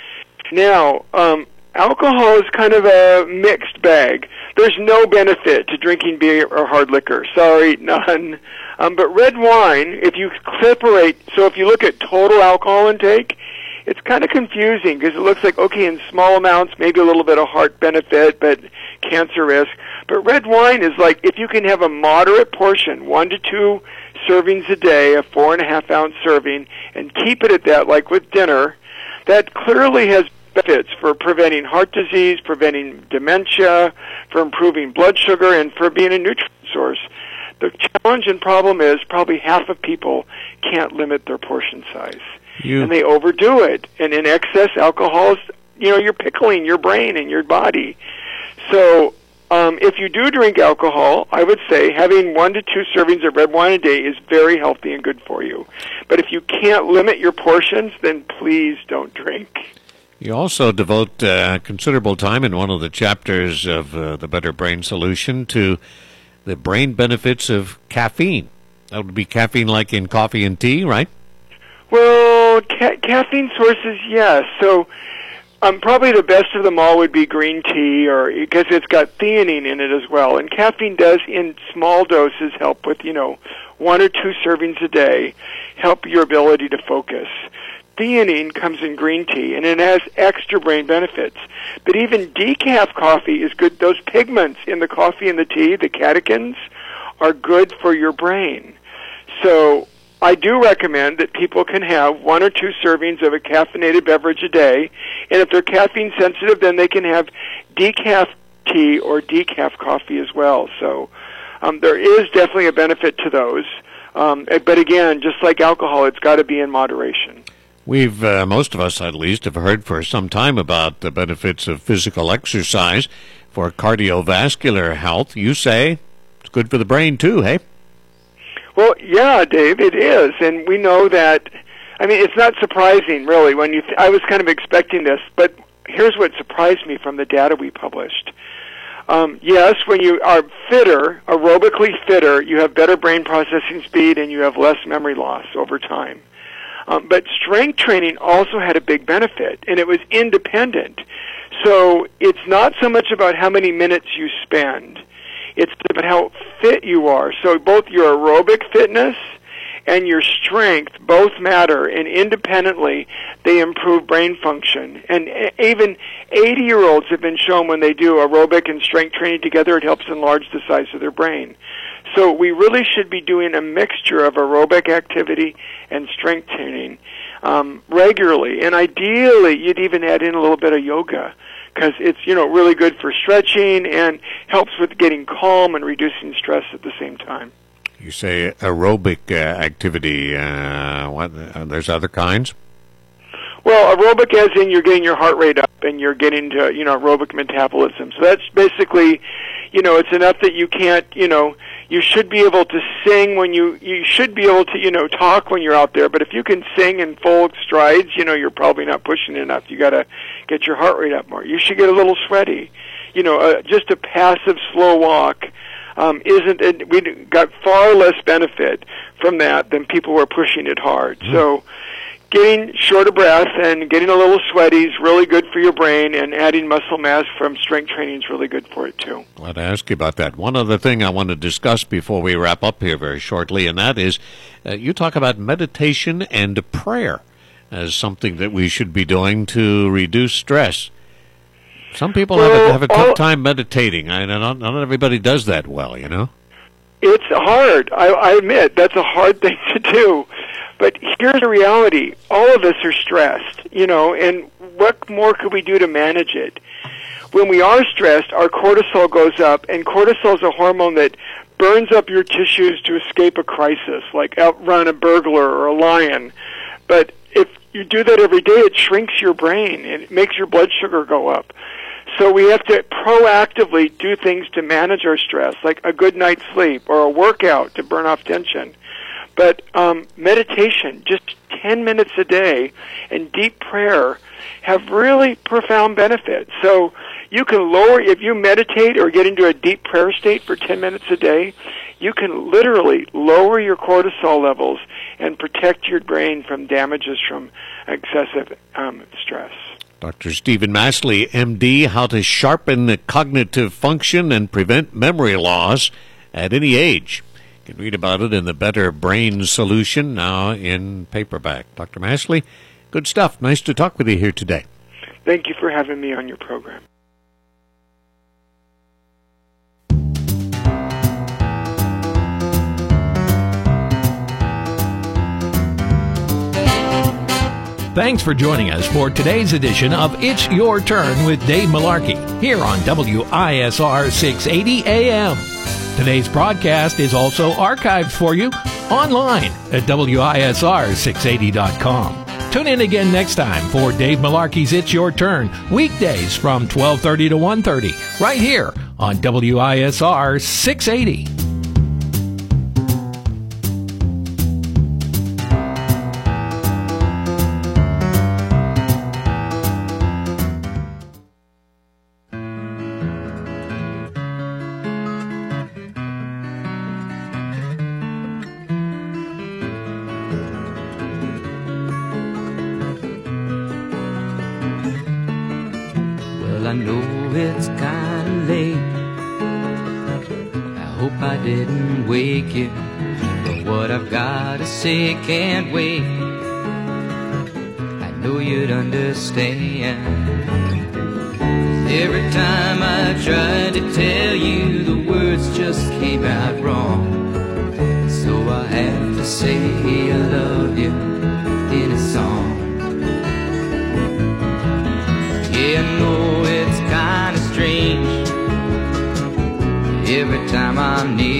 Now, um, alcohol is kind of a mixed bag. There's no benefit to drinking beer or hard liquor. Sorry, none. Um, but red wine, if you separate, so if you look at total alcohol intake, it's kind of confusing because it looks like, okay, in small amounts, maybe a little bit of heart benefit, but cancer risk. But red wine is like, if you can have a moderate portion, one to two servings a day, a four and a half ounce serving, and keep it at that, like with dinner, that clearly has benefits for preventing heart disease, preventing dementia, for improving blood sugar, and for being a nutrient source. The challenge and problem is probably half of people can't limit their portion size. You. And they overdo it. And in excess alcohol is, you know, you're pickling your brain and your body. So um, if you do drink alcohol, I would say having one to two servings of red wine a day is very healthy and good for you. But if you can't limit your portions, then please don't drink. You also devote uh, considerable time in one of the chapters of uh, the Better Brain Solution to the brain benefits of caffeine. That would be caffeine like in coffee and tea, right? Well, ca- caffeine sources, yes. So um, probably the best of them all would be green tea, or because it's got theanine in it as well. And caffeine does, in small doses, help with, you know, one or two servings a day, help your ability to focus. Theanine comes in green tea, and it has extra brain benefits. But even decaf coffee is good. Those pigments in the coffee and the tea, the catechins, are good for your brain. So I do recommend that people can have one or two servings of a caffeinated beverage a day, and if they're caffeine sensitive, then they can have decaf tea or decaf coffee as well. So um, there is definitely a benefit to those. Um, but again, just like alcohol, it's got to be in moderation. We've, uh, most of us at least, have heard for some time about the benefits of physical exercise for cardiovascular health. You say it's good for the brain too, hey? Well, yeah, Dave, it is. And we know that, I mean, it's not surprising, really. When you, th- I was kind of expecting this, but here's what surprised me from the data we published. Um, yes, when you are fitter, aerobically fitter, you have better brain processing speed and you have less memory loss over time. Um, but strength training also had a big benefit, and it was independent. So it's not so much about how many minutes you spend. It's about how fit you are. So both your aerobic fitness and your strength both matter, and independently they improve brain function. And even eighty-year-olds have been shown when they do aerobic and strength training together, it helps enlarge the size of their brain. So we really should be doing a mixture of aerobic activity and strength training um, regularly. And ideally, you'd even add in a little bit of yoga, because it's, you know, really good for stretching and helps with getting calm and reducing stress at the same time. You say aerobic uh, activity. Uh, what? Uh, there's other kinds? Well, aerobic as in you're getting your heart rate up and you're getting to, you know, aerobic metabolism. So that's basically, you know, it's enough that you can't, you know, you should be able to sing when you, you should be able to, you know, talk when you're out there. But if you can sing in full strides, you know, you're probably not pushing enough. You got to get your heart rate up more. You should get a little sweaty. You know, uh, just a passive slow walk um, isn't, it, we got far less benefit from that than people who are pushing it hard. Mm. So getting short of breath and getting a little sweaty is really good for your brain, and adding muscle mass from strength training is really good for it too. Glad to ask you about that. One other thing I want to discuss before we wrap up here very shortly, and that is uh, you talk about meditation and prayer as something that we should be doing to reduce stress. Some people well, have, a, have a tough all, time meditating. I not, not everybody does that well, you know. It's hard. I, I admit that's a hard thing to do. But here's the reality. All of us are stressed, you know, and what more could we do to manage it? When we are stressed, our cortisol goes up, and cortisol is a hormone that burns up your tissues to escape a crisis, like outrun a burglar or a lion. But if you do that every day, it shrinks your brain and it makes your blood sugar go up. So we have to proactively do things to manage our stress, like a good night's sleep or a workout to burn off tension. But um, meditation, just ten minutes a day, and deep prayer have really profound benefits. So you can lower, if you meditate or get into a deep prayer state for ten minutes a day, you can literally lower your cortisol levels and protect your brain from damages from excessive um, stress. Doctor Stephen Masley, M D, how to sharpen the cognitive function and prevent memory loss at any age. You can read about it in the Better Brain Solution, now in paperback. Doctor Masley, good stuff. Nice to talk with you here today. Thank you for having me on your program. Thanks for joining us for today's edition of It's Your Turn with Dave Malarkey here on W I S R six eighty A M. Today's broadcast is also archived for you online at W I S R six eighty dot com. Tune in again next time for Dave Malarkey's It's Your Turn, weekdays from twelve thirty to one thirty, right here on W I S R six eighty. I know it's kinda late. I hope I didn't wake you, but what I've gotta say can't wait. I know you'd understand. Every time I tried to tell you, the words just came out wrong. So I have to say I love you in a song. Yeah, I know it's kinda strange. Every time I'm near